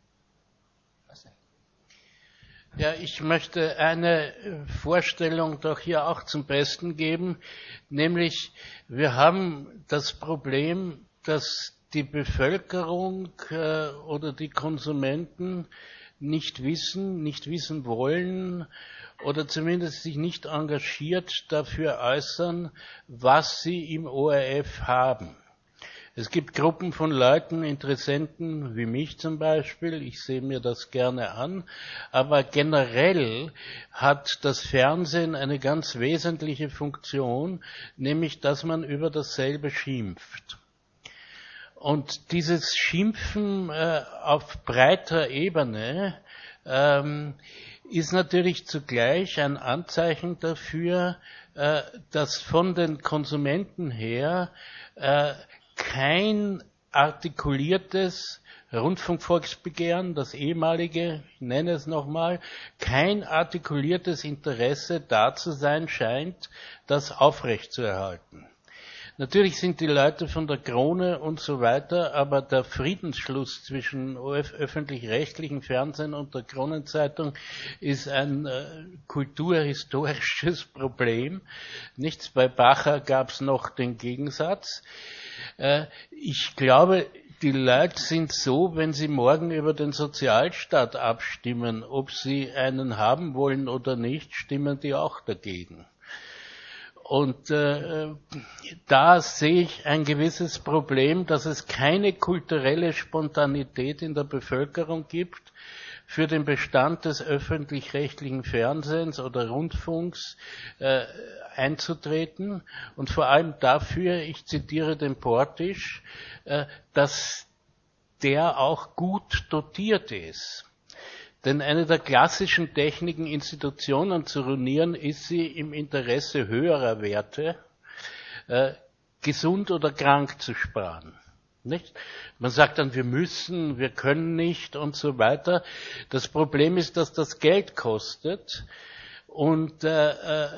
Ja, ich möchte eine Vorstellung doch hier auch zum Besten geben, nämlich wir haben das Problem, dass die Bevölkerung äh, oder die Konsumenten nicht wissen, nicht wissen wollen oder zumindest sich nicht engagiert dafür äußern, was sie im O R F haben. Es gibt Gruppen von Leuten, Interessenten wie mich zum Beispiel, ich sehe mir das gerne an, aber generell hat das Fernsehen eine ganz wesentliche Funktion, nämlich dass man über dasselbe schimpft. Und dieses Schimpfen äh, auf breiter Ebene ähm, ist natürlich zugleich ein Anzeichen dafür, äh, dass von den Konsumenten her äh, kein artikuliertes Rundfunkvolksbegehren, das ehemalige, ich nenne es nochmal, kein artikuliertes Interesse da zu sein scheint, das aufrechtzuerhalten. Natürlich sind die Leute von der Krone und so weiter, aber der Friedensschluss zwischen öffentlich-rechtlichen Fernsehen und der Kronenzeitung ist ein äh, kulturhistorisches Problem. Nichts, bei Bacher gab es noch den Gegensatz. Äh, ich glaube, die Leute sind so, wenn sie morgen über den Sozialstaat abstimmen, ob sie einen haben wollen oder nicht, stimmen die auch dagegen. Und äh, da sehe ich ein gewisses Problem, dass es keine kulturelle Spontanität in der Bevölkerung gibt, für den Bestand des öffentlich-rechtlichen Fernsehens oder Rundfunks äh, einzutreten und vor allem dafür, ich zitiere den Portisch, äh, dass der auch gut dotiert ist. Denn eine der klassischen Techniken, Institutionen zu ruinieren, ist sie im Interesse höherer Werte, äh, gesund oder krank zu sparen. Nicht? Man sagt dann, wir müssen, wir können nicht und so weiter. Das Problem ist, dass das Geld kostet und äh,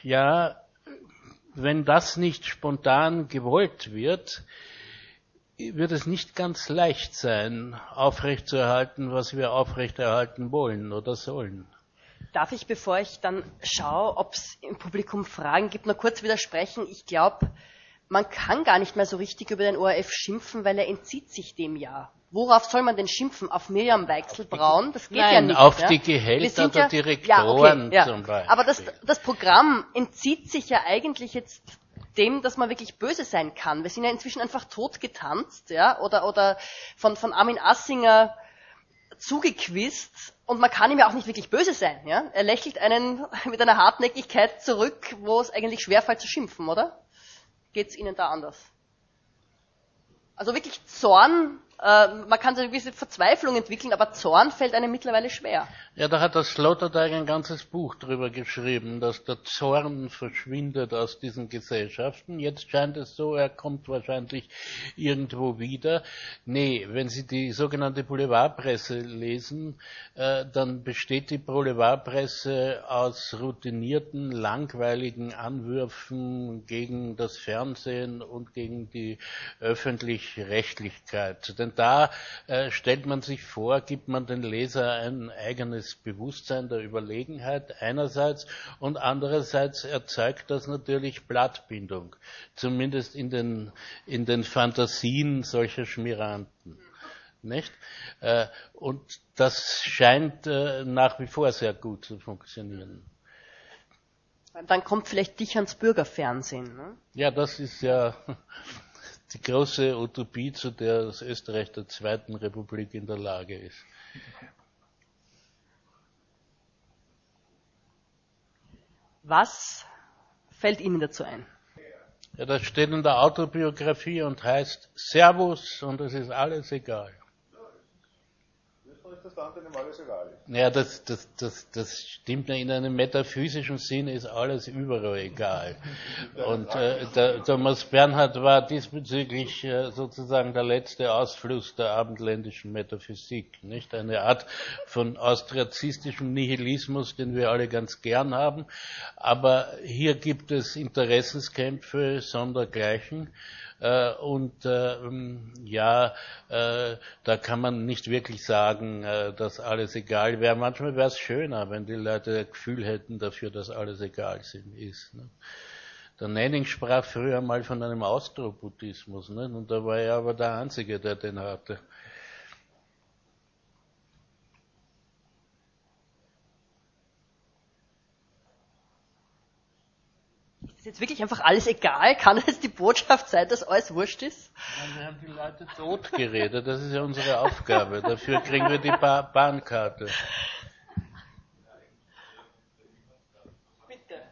Ja, wenn das nicht spontan gewollt wird, wird es nicht ganz leicht sein, aufrechtzuerhalten, was wir aufrechterhalten wollen oder sollen. Darf ich, bevor ich dann schaue, ob es im Publikum Fragen gibt, nur kurz widersprechen? Ich glaube, man kann gar nicht mehr so richtig über den O R F schimpfen, weil er entzieht sich dem ja. Worauf soll man denn schimpfen? Auf Miriam Weichselbraun? Das geht Nein, ja nicht. auf ja? die Gehälter der ja, Direktoren ja, okay, ja. zum Beispiel. Aber das, das Programm entzieht sich ja eigentlich jetzt dem, dass man wirklich böse sein kann. Wir sind ja inzwischen einfach totgetanzt, ja, oder, oder von, von Armin Assinger zugequizt, und man kann ihm ja auch nicht wirklich böse sein, ja. Er lächelt einen mit einer Hartnäckigkeit zurück, wo es eigentlich schwerfällt zu schimpfen, oder? Geht's Ihnen da anders? Also wirklich Zorn, äh, man kann so eine gewisse Verzweiflung entwickeln, aber Zorn fällt einem mittlerweile schwer. Ja, da hat der Sloterdijk ein ganzes Buch drüber geschrieben, dass der Zorn verschwindet aus diesen Gesellschaften. Jetzt scheint es so, er kommt wahrscheinlich irgendwo wieder. Nee, wenn Sie die sogenannte Boulevardpresse lesen, äh, dann besteht die Boulevardpresse aus routinierten, langweiligen Anwürfen gegen das Fernsehen und gegen die Öffentlich-Rechtlichkeit. Denn da äh, stellt man sich vor, gibt man den Leser ein eigenes Bewusstsein der Überlegenheit einerseits und andererseits erzeugt das natürlich Blattbindung, zumindest in den, in den Fantasien solcher Schmiranten. Nicht? Äh, und das scheint äh, nach wie vor sehr gut zu funktionieren. Dann kommt vielleicht dich ans Bürgerfernsehen. Ne? Ja, das ist ja die große Utopie, zu der das Österreich der Zweiten Republik in der Lage ist. Was fällt Ihnen dazu ein? Ja, das steht in der Autobiografie und heißt Servus und es ist alles egal. Das Land, dem alles egal ist. Ja, das, das, das, das stimmt. In einem metaphysischen Sinn ist alles überall egal. Und äh, der Thomas Bernhard war diesbezüglich äh, sozusagen der letzte Ausfluss der abendländischen Metaphysik, nicht? Eine Art von austriazistischem Nihilismus, den wir alle ganz gern haben. Aber hier gibt es Interessenskämpfe sondergleichen. Äh, und äh, ja, äh, da kann man nicht wirklich sagen, äh, dass alles egal wäre. Manchmal wäre es schöner, wenn die Leute ein Gefühl hätten dafür, dass alles egal ist. Ne? Der Nenning sprach früher mal von einem Austrobuddhismus, ne? Und da war er aber der Einzige, der den hatte. Ist jetzt wirklich einfach alles egal? Kann es die Botschaft sein, dass alles wurscht ist? Nein, wir haben die Leute tot geredet, das ist ja unsere Aufgabe. Dafür kriegen wir die ba- Bahnkarte. Bitte.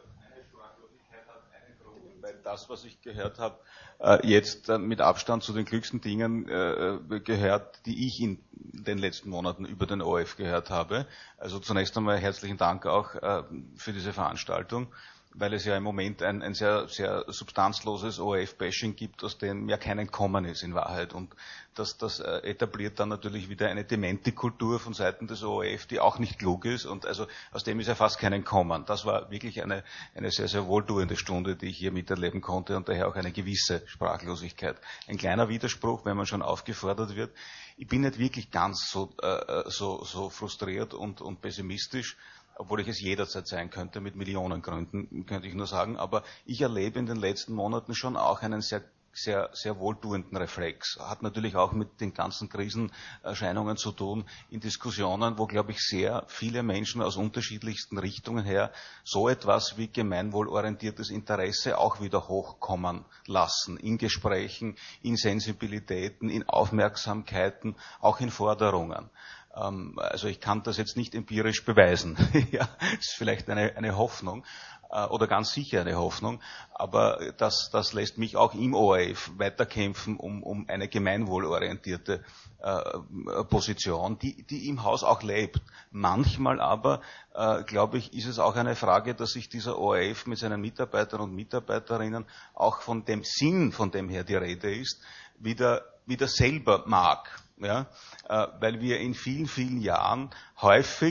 Weil das, was ich gehört habe, äh, jetzt äh, mit Abstand zu den klügsten Dingen äh, gehört, die ich in den letzten Monaten über den O R F gehört habe. Also zunächst einmal herzlichen Dank auch äh, für diese Veranstaltung, weil es ja im Moment ein, ein sehr, sehr substanzloses O R F-Bashing gibt, aus dem ja kein Entkommen ist in Wahrheit. Und das, das äh, etabliert dann natürlich wieder eine demente Kultur von Seiten des O R F, die auch nicht klug ist. Und also aus dem ist ja fast kein Entkommen. Das war wirklich eine, eine sehr, sehr wohltuende Stunde, die ich hier miterleben konnte und daher auch eine gewisse Sprachlosigkeit. Ein kleiner Widerspruch, wenn man schon aufgefordert wird. Ich bin nicht wirklich ganz so, äh, so, so frustriert und, und pessimistisch, obwohl ich es jederzeit sein könnte, mit Millionen Gründen, könnte ich nur sagen. Aber ich erlebe in den letzten Monaten schon auch einen sehr, sehr, sehr wohltuenden Reflex. Hat natürlich auch mit den ganzen Krisenerscheinungen zu tun, in Diskussionen, wo, glaube ich, sehr viele Menschen aus unterschiedlichsten Richtungen her so etwas wie gemeinwohlorientiertes Interesse auch wieder hochkommen lassen. In Gesprächen, in Sensibilitäten, in Aufmerksamkeiten, auch in Forderungen. Also ich kann das jetzt nicht empirisch beweisen. Ja, ist vielleicht eine, eine Hoffnung äh, oder ganz sicher eine Hoffnung, aber das, das lässt mich auch im O R F weiterkämpfen um, um eine gemeinwohlorientierte äh, Position, die, die im Haus auch lebt. Manchmal aber, äh, glaube ich, ist es auch eine Frage, dass sich dieser O R F mit seinen Mitarbeitern und Mitarbeiterinnen auch von dem Sinn, von dem her die Rede ist, wieder, wieder selber mag. Ja, äh, weil wir in vielen, vielen Jahren häufig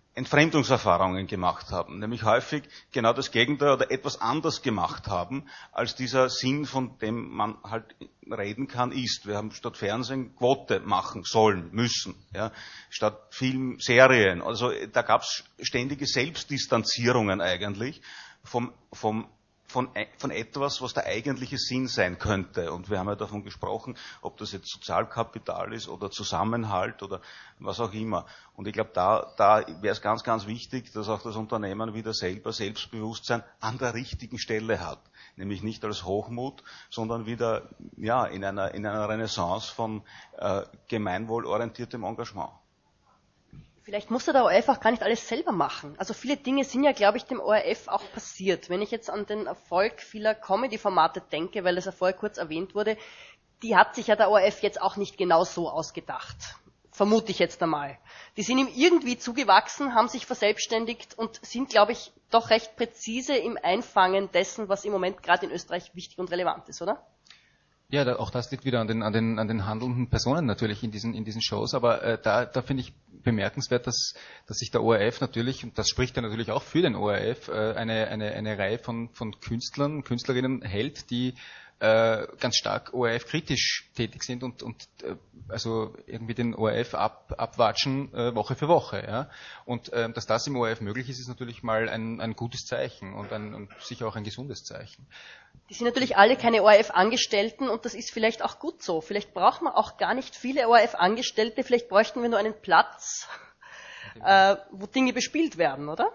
Entfremdungserfahrungen gemacht haben, nämlich häufig genau das Gegenteil oder etwas anders gemacht haben, als dieser Sinn, von dem man halt reden kann, ist. Wir haben statt Fernsehen Quote machen sollen, müssen, ja, statt Film, Serien. Also da gab es ständige Selbstdistanzierungen eigentlich vom, vom Von, von etwas, was der eigentliche Sinn sein könnte. Und wir haben ja davon gesprochen, ob das jetzt Sozialkapital ist oder Zusammenhalt oder was auch immer. Und ich glaube, da, da wäre es ganz, ganz wichtig, dass auch das Unternehmen wieder selber Selbstbewusstsein an der richtigen Stelle hat. Nämlich nicht als Hochmut, sondern wieder ja, in einer, in einer Renaissance von äh, gemeinwohlorientiertem Engagement. Vielleicht muss der O R F auch gar nicht alles selber machen. Also viele Dinge sind ja, glaube ich, dem O R F auch passiert. Wenn ich jetzt an den Erfolg vieler Comedy-Formate denke, weil es ja vorher kurz erwähnt wurde, die hat sich ja der O R F jetzt auch nicht genau so ausgedacht. Vermute ich jetzt einmal. Die sind ihm irgendwie zugewachsen, haben sich verselbstständigt und sind, glaube ich, doch recht präzise im Einfangen dessen, was im Moment gerade in Österreich wichtig und relevant ist, oder? Ja, da, auch das liegt wieder an den, an den, an den handelnden Personen natürlich in diesen, in diesen Shows, aber äh, da, da finde ich bemerkenswert, dass, dass sich der O R F natürlich, und das spricht ja natürlich auch für den O R F, äh, eine, eine, eine Reihe von, von Künstlern, Künstlerinnen hält, die äh, ganz stark O R F-kritisch tätig sind und, und äh, also irgendwie den O R F ab, abwatschen äh, Woche für Woche. Ja? Und äh, dass das im O R F möglich ist, ist natürlich mal ein, ein gutes Zeichen und, ein, und sicher auch ein gesundes Zeichen. Die sind natürlich alle keine O R F-Angestellten und das ist vielleicht auch gut so. Vielleicht braucht man auch gar nicht viele O R F-Angestellte, vielleicht bräuchten wir nur einen Platz, äh, wo Dinge bespielt werden, oder?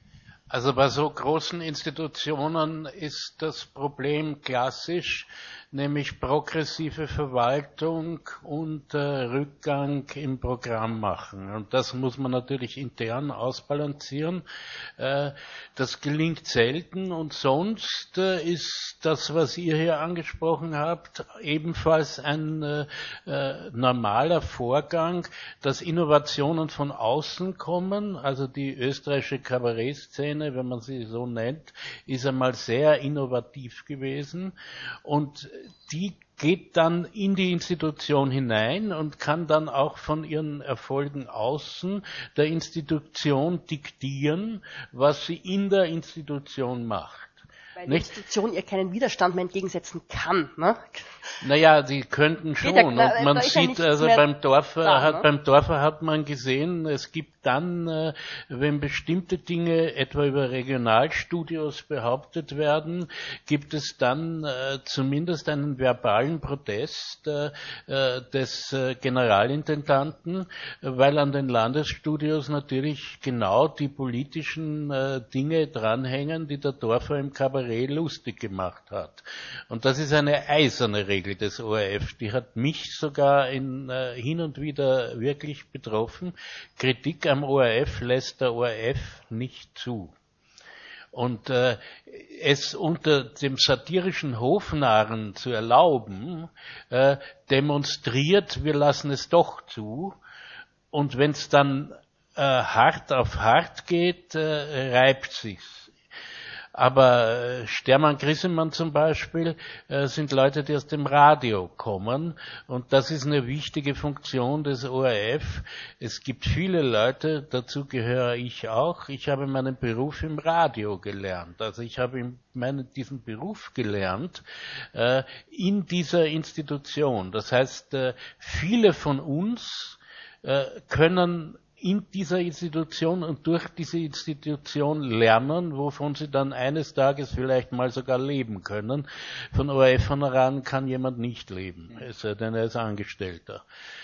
Also bei so großen Institutionen ist das Problem klassisch, nämlich progressive Verwaltung und äh, Rückgang im Programm machen. Und das muss man natürlich intern ausbalancieren. Äh, das gelingt selten und sonst äh, ist das, was ihr hier angesprochen habt, ebenfalls ein äh, äh, normaler Vorgang, dass Innovationen von außen kommen. Also die österreichische Kabarettszene, wenn man sie so nennt, ist einmal sehr innovativ gewesen und die geht dann in die Institution hinein und kann dann auch von ihren Erfolgen außen der Institution diktieren, was sie in der Institution macht. Weil die Institution ihr keinen Widerstand mehr entgegensetzen kann, ne? Naja, die könnten schon. Ja, und man ja sieht, also beim Dorfer da, hat, ne? beim Dorfer hat man gesehen, es gibt dann, äh, wenn bestimmte Dinge etwa über Regionalstudios behauptet werden, gibt es dann äh, zumindest einen verbalen Protest äh, des äh, Generalintendanten, weil an den Landesstudios natürlich genau die politischen äh, Dinge dranhängen, die der Dorfer im Kabarett lustig gemacht hat. Und das ist eine eiserne Regel des O R F. Die hat mich sogar in, äh, hin und wieder wirklich betroffen. Kritik am O R F lässt der O R F nicht zu. Und äh, es unter dem satirischen Hofnarren zu erlauben, äh, demonstriert, wir lassen es doch zu. Und wenn es dann äh, hart auf hart geht, äh, reibt sich's. Aber Stermann Grissemann zum Beispiel äh, sind Leute, die aus dem Radio kommen und das ist eine wichtige Funktion des O R F. Es gibt viele Leute, dazu gehöre ich auch. Ich habe meinen Beruf im Radio gelernt. Also ich habe meinen, diesen Beruf gelernt äh, in dieser Institution. Das heißt, äh, viele von uns äh, können in dieser Institution und durch diese Institution lernen, wovon sie dann eines Tages vielleicht mal sogar leben können. Von O R F-Honoraren kann jemand nicht leben, es sei denn, er ist Angestellter.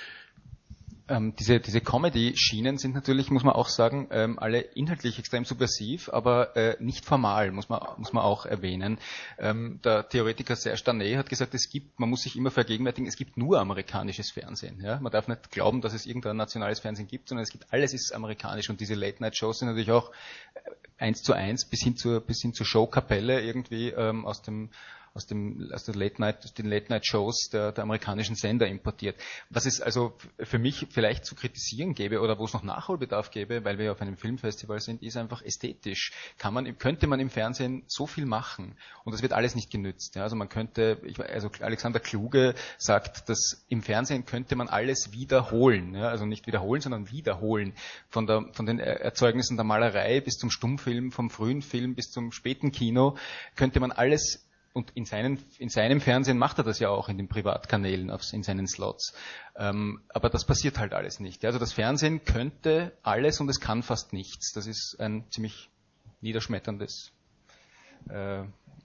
Ähm, diese diese Comedy-Schienen sind natürlich, muss man auch sagen, ähm, alle inhaltlich extrem subversiv, aber äh, nicht formal, muss man muss man auch erwähnen. Ähm, der Theoretiker Serge Daney hat gesagt, es gibt, man muss sich immer vergegenwärtigen, es gibt nur amerikanisches Fernsehen. Ja? Man darf nicht glauben, dass es irgendein nationales Fernsehen gibt, sondern es gibt alles ist amerikanisch und diese Late-Night-Shows sind natürlich auch eins zu eins bis hin zur bis hin zur Showkapelle irgendwie ähm, aus dem aus dem, aus der Late Night, aus den Late Night Shows der, der amerikanischen Sender importiert. Was es also für mich vielleicht zu kritisieren gäbe oder wo es noch Nachholbedarf gäbe, weil wir auf einem Filmfestival sind, ist einfach ästhetisch. Kann man, könnte man im Fernsehen so viel machen und das wird alles nicht genützt. Ja, also man könnte, ich, also Alexander Kluge sagt, dass im Fernsehen könnte man alles wiederholen. Ja, also nicht wiederholen, sondern wiederholen. Von der, von den Erzeugnissen der Malerei bis zum Stummfilm, vom frühen Film bis zum späten Kino, könnte man alles, und in, seinen, in seinem Fernsehen macht er das ja auch in den Privatkanälen, in seinen Slots. Ähm, aber das passiert halt alles nicht. Also das Fernsehen könnte alles und es kann fast nichts. Das ist ein ziemlich niederschmetterndes äh,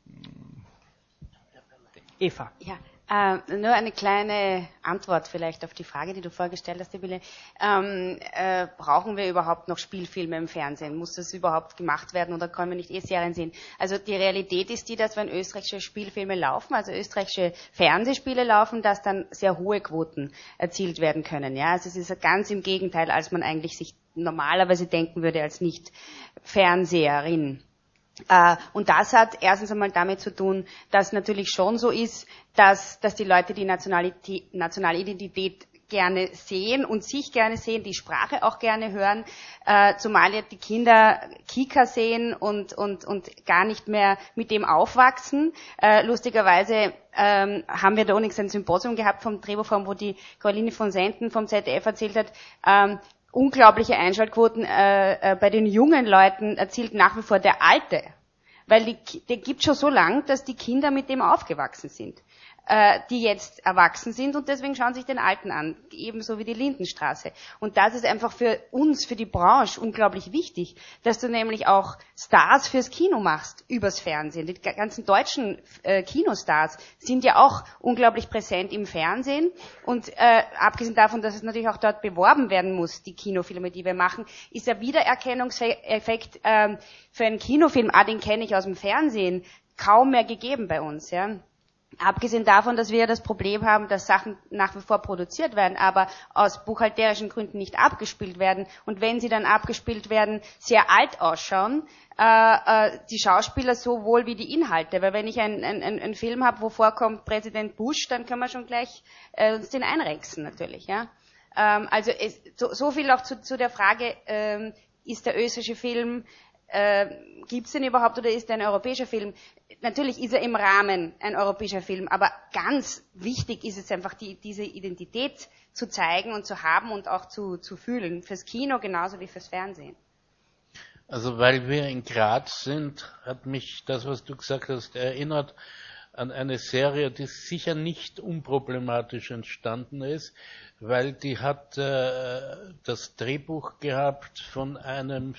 Eva. Ja. Äh, nur eine kleine Antwort vielleicht auf die Frage, die du vorgestellt hast, Sibylle. Ähm, äh, brauchen wir überhaupt noch Spielfilme im Fernsehen? Muss das überhaupt gemacht werden oder können wir nicht eh Serien sehen? Also die Realität ist die, dass wenn österreichische Spielfilme laufen, also österreichische Fernsehspiele laufen, dass dann sehr hohe Quoten erzielt werden können. Ja, also es ist ganz im Gegenteil, als man eigentlich sich normalerweise denken würde als Nicht-Fernseherin. Uh, und das hat erstens einmal damit zu tun, dass natürlich schon so ist, dass, dass die Leute die Nationalität, nationale Identität gerne sehen und sich gerne sehen, die Sprache auch gerne hören, uh, zumal ja die Kinder Kika sehen und, und, und gar nicht mehr mit dem aufwachsen. Uh, lustigerweise ähm, haben wir da unten ein Symposium gehabt vom Drehbuchforum, wo die Caroline von Senden vom Z D F erzählt hat, ähm, unglaubliche Einschaltquoten äh, äh, bei den jungen Leuten erzielt nach wie vor der Alte. Weil die, der gibt schon so lang, dass die Kinder mit dem aufgewachsen sind, äh, die jetzt erwachsen sind und deswegen schauen sich den Alten an, ebenso wie die Lindenstraße. Und das ist einfach für uns, für die Branche unglaublich wichtig, dass du nämlich auch Stars fürs Kino machst, übers Fernsehen. Die ganzen deutschen äh, Kinostars sind ja auch unglaublich präsent im Fernsehen und äh, abgesehen davon, dass es natürlich auch dort beworben werden muss, die Kinofilme, die wir machen, ist der Wiedererkennungseffekt äh, für einen Kinofilm, ah, den kenne ich aus dem Fernsehen, kaum mehr gegeben bei uns, ja. Abgesehen davon, dass wir das Problem haben, dass Sachen nach wie vor produziert werden, aber aus buchhalterischen Gründen nicht abgespielt werden und wenn sie dann abgespielt werden, sehr alt ausschauen, äh, äh, die Schauspieler sowohl wie die Inhalte. Weil wenn ich einen ein, ein Film habe, wo vorkommt Präsident Bush, dann können wir schon gleich äh, uns den einrechsen natürlich. Ja? Ähm, also es, so, so viel auch zu, zu der Frage, ähm, ist der österreichische Film Äh, gibt es den überhaupt oder ist er ein europäischer Film? Natürlich ist er im Rahmen ein europäischer Film, aber ganz wichtig ist es einfach, die, diese Identität zu zeigen und zu haben und auch zu, zu fühlen. Fürs Kino genauso wie fürs Fernsehen. Also weil wir in Graz sind, hat mich das, was du gesagt hast, erinnert an eine Serie, die sicher nicht unproblematisch entstanden ist, weil die hat äh, das Drehbuch gehabt von einem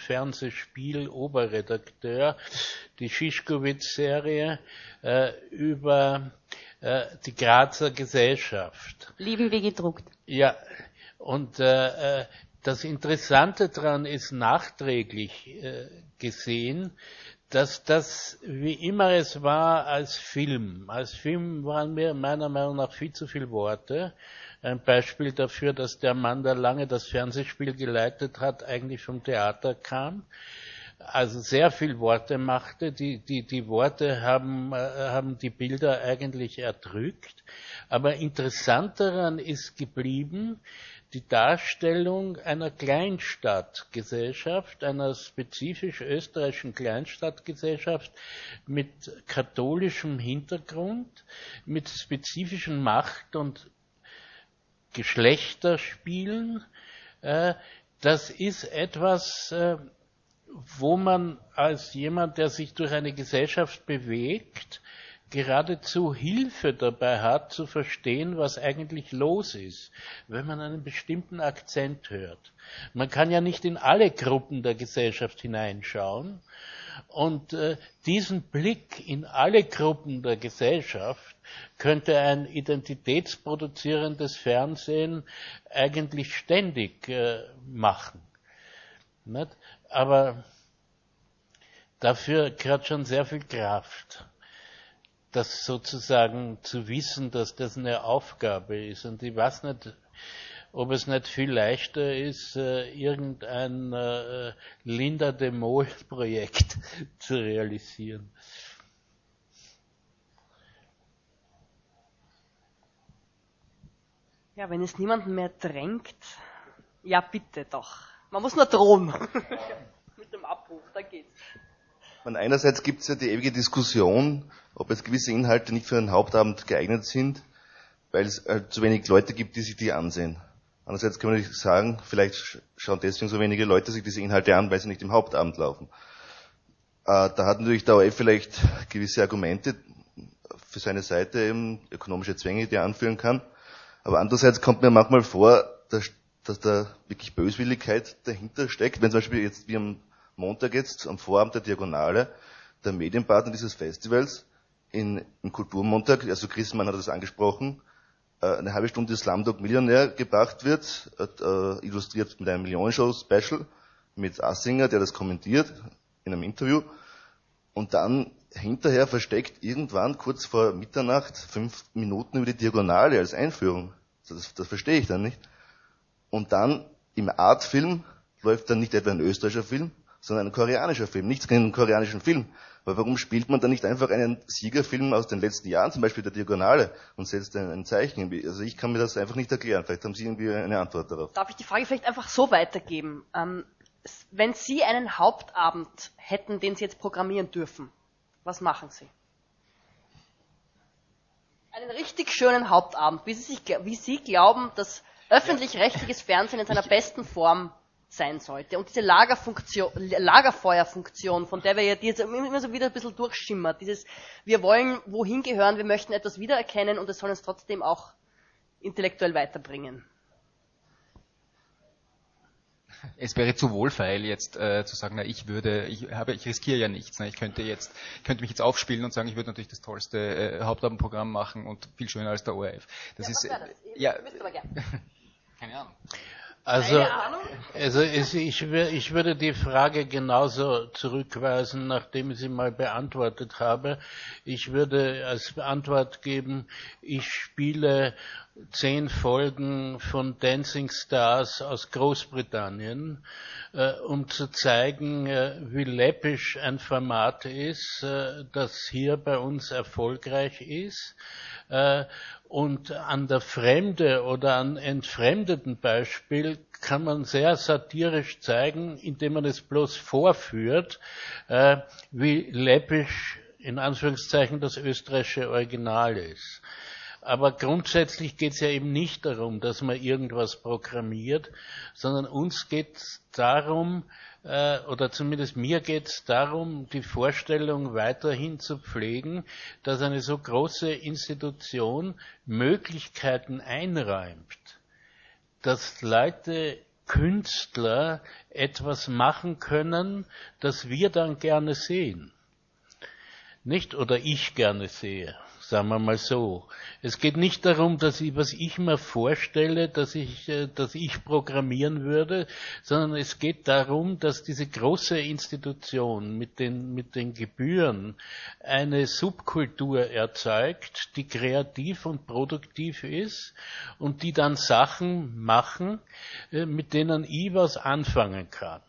Fernsehspiel-Oberredakteur, die Schischkowitz-Serie äh, über äh, die Grazer Gesellschaft. Lieben wie gedruckt. Ja, und äh, das Interessante daran ist nachträglich äh, gesehen, dass das, wie immer es war, als Film. Als Film waren mir meiner Meinung nach viel zu viele Worte. Ein Beispiel dafür, dass der Mann, der lange das Fernsehspiel geleitet hat, eigentlich vom Theater kam. Also sehr viel Worte machte. Die, die, die Worte haben, äh, haben die Bilder eigentlich erdrückt. Aber interessant daran ist geblieben, die Darstellung einer Kleinstadtgesellschaft, einer spezifisch österreichischen Kleinstadtgesellschaft mit katholischem Hintergrund, mit spezifischen Macht- und Geschlechterspielen. Das ist etwas, wo man als jemand, der sich durch eine Gesellschaft bewegt, geradezu Hilfe dabei hat, zu verstehen, was eigentlich los ist, wenn man einen bestimmten Akzent hört. Man kann ja nicht in alle Gruppen der Gesellschaft hineinschauen und äh, diesen Blick in alle Gruppen der Gesellschaft könnte ein identitätsproduzierendes Fernsehen eigentlich ständig äh, machen. Nicht? Aber dafür gehört schon sehr viel Kraft, das sozusagen zu wissen, dass das eine Aufgabe ist. Und ich weiß nicht, ob es nicht viel leichter ist, äh, irgendein äh, Linda de Mol-Projekt zu realisieren. Ja, wenn es niemanden mehr drängt, ja bitte doch. Man muss nur drohen. Mit dem Abbruch, da geht's. Und einerseits gibt es ja die ewige Diskussion, ob jetzt gewisse Inhalte nicht für einen Hauptabend geeignet sind, weil es halt zu wenig Leute gibt, die sich die ansehen. Andererseits kann man nicht sagen, vielleicht schauen deswegen so wenige Leute sich diese Inhalte an, weil sie nicht im Hauptabend laufen. Äh, da hat natürlich der O R F vielleicht gewisse Argumente für seine Seite, eben ökonomische Zwänge, die er anführen kann. Aber andererseits kommt mir manchmal vor, dass, dass da wirklich Böswilligkeit dahinter steckt. Wenn zum Beispiel jetzt wie am Montag jetzt, am Vorabend der Diagonale, der Medienpartner dieses Festivals in, im Kulturmontag, also Chris Mann hat das angesprochen, äh, eine halbe Stunde Slumdog Millionär gebracht wird, äh, illustriert mit einem Millionenshow-Special mit Assinger, der das kommentiert in einem Interview, und dann hinterher versteckt irgendwann kurz vor Mitternacht fünf Minuten über die Diagonale als Einführung. Das, das verstehe ich dann nicht. Und dann im Artfilm läuft dann nicht etwa ein österreichischer Film, sondern ein koreanischer Film. Nichts gegen einen koreanischen Film. Aber warum spielt man dann nicht einfach einen Siegerfilm aus den letzten Jahren, zum Beispiel der Diagonale, und setzt ein, ein Zeichen? Also ich kann mir das einfach nicht erklären. Vielleicht haben Sie irgendwie eine Antwort darauf. Darf ich die Frage vielleicht einfach so weitergeben? Ähm, wenn Sie einen Hauptabend hätten, den Sie jetzt programmieren dürfen, was machen Sie? Einen richtig schönen Hauptabend, wie Sie, sich, wie Sie glauben, dass öffentlich-rechtliches Fernsehen in seiner besten Form sein sollte. Und diese Lagerfunktion, Lagerfeuerfunktion, von der wir ja die jetzt immer so wieder ein bisschen durchschimmert, dieses, wir wollen wohin gehören, wir möchten etwas wiedererkennen und es soll uns trotzdem auch intellektuell weiterbringen. Es wäre zu wohlfeil jetzt äh, zu sagen, na ich würde, ich habe, ich riskiere ja nichts. Ne? Ich könnte jetzt, könnte mich jetzt aufspielen und sagen, ich würde natürlich das tollste äh, Hauptabendprogramm machen und viel schöner als der O R F. Das ja, ist was das? äh, ja, aber gern. Keine Ahnung. Also, also es, ich, ich würde die Frage genauso zurückweisen, nachdem ich sie mal beantwortet habe. Ich würde als Antwort geben, ich spiele zehn Folgen von Dancing Stars aus Großbritannien, äh, um zu zeigen, äh, wie läppisch ein Format ist, äh, das hier bei uns erfolgreich ist. Äh, Und an der Fremde oder an entfremdeten Beispiel kann man sehr satirisch zeigen, indem man es bloß vorführt, äh, wie läppisch in Anführungszeichen das österreichische Original ist. Aber grundsätzlich geht es ja eben nicht darum, dass man irgendwas programmiert, sondern uns geht es darum, oder zumindest mir geht es darum, die Vorstellung weiterhin zu pflegen, dass eine so große Institution Möglichkeiten einräumt, dass Leute, Künstler etwas machen können, das wir dann gerne sehen. Nicht? Oder ich gerne sehe. Sagen wir mal so. Es geht nicht darum, dass ich, was ich mir vorstelle, dass ich, dass ich programmieren würde, sondern es geht darum, dass diese große Institution mit den, mit den Gebühren eine Subkultur erzeugt, die kreativ und produktiv ist und die dann Sachen machen, mit denen ich was anfangen kann.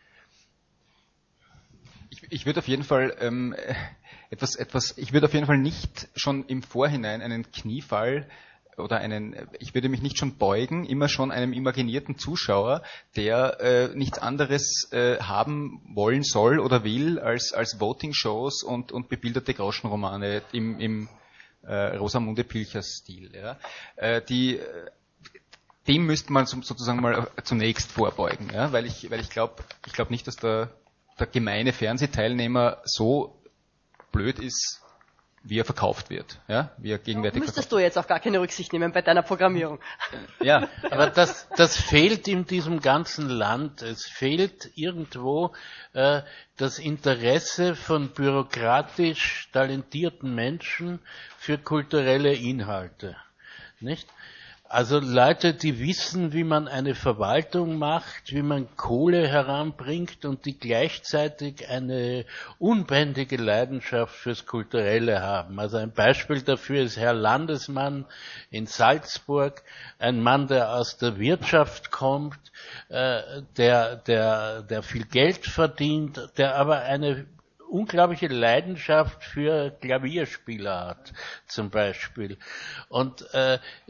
Ich, ich würde auf jeden Fall ähm, etwas, etwas, ich würde auf jeden Fall nicht schon im Vorhinein einen Kniefall oder einen, ich würde mich nicht schon beugen, immer schon einem imaginierten Zuschauer, der äh, nichts anderes äh, haben wollen soll oder will als als Voting-Shows und und bebilderte Groschenromane im im äh, Rosamunde Pilcher-Stil. Ja. Äh, die dem müsste man sozusagen mal zunächst vorbeugen, ja, weil ich weil ich glaube ich glaube nicht, dass der der gemeine Fernsehteilnehmer so blöd ist, wie er verkauft wird, ja, wie er gegenwärtig Müsstest verkauft. du jetzt auch gar keine Rücksicht nehmen bei deiner Programmierung. Ja, aber das, das fehlt in diesem ganzen Land. Es fehlt irgendwo äh, das Interesse von bürokratisch talentierten Menschen für kulturelle Inhalte, nicht? Also Leute, die wissen, wie man eine Verwaltung macht, wie man Kohle heranbringt und die gleichzeitig eine unbändige Leidenschaft fürs Kulturelle haben. Also ein Beispiel dafür ist Herr Landesmann in Salzburg, ein Mann, der aus der Wirtschaft kommt, äh, der, der, der viel Geld verdient, der aber eine unglaubliche Leidenschaft für Klavierspieler hat, zum Beispiel. Und äh,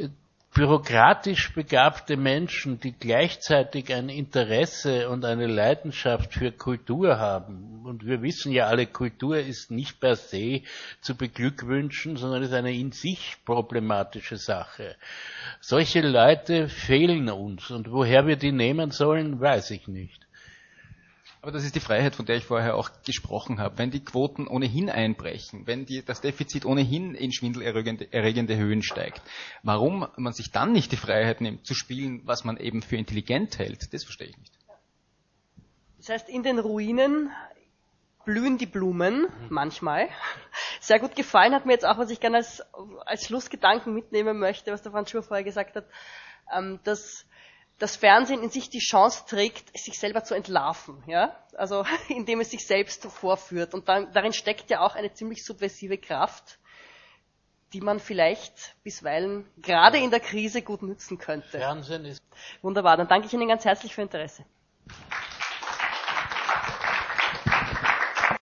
bürokratisch begabte Menschen, die gleichzeitig ein Interesse und eine Leidenschaft für Kultur haben, und wir wissen ja alle, Kultur ist nicht per se zu beglückwünschen, sondern ist eine in sich problematische Sache. Solche Leute fehlen uns, und woher wir die nehmen sollen, weiß ich nicht. Aber das ist die Freiheit, von der ich vorher auch gesprochen habe. Wenn die Quoten ohnehin einbrechen, wenn die, das Defizit ohnehin in schwindelerregende erregende Höhen steigt, warum man sich dann nicht die Freiheit nimmt, zu spielen, was man eben für intelligent hält, das verstehe ich nicht. Das heißt, in den Ruinen blühen die Blumen, manchmal. Sehr gut gefallen hat mir jetzt auch, was ich gerne als, als Schlussgedanken mitnehmen möchte, was der Franz Schur vorher gesagt hat, ähm, dass das Fernsehen in sich die Chance trägt, sich selber zu entlarven, ja, also indem es sich selbst vorführt. Und dann, darin steckt ja auch eine ziemlich subversive Kraft, die man vielleicht bisweilen gerade in der Krise gut nützen könnte. Fernsehen ist Wunderbar, dann danke ich Ihnen ganz herzlich für Ihr Interesse.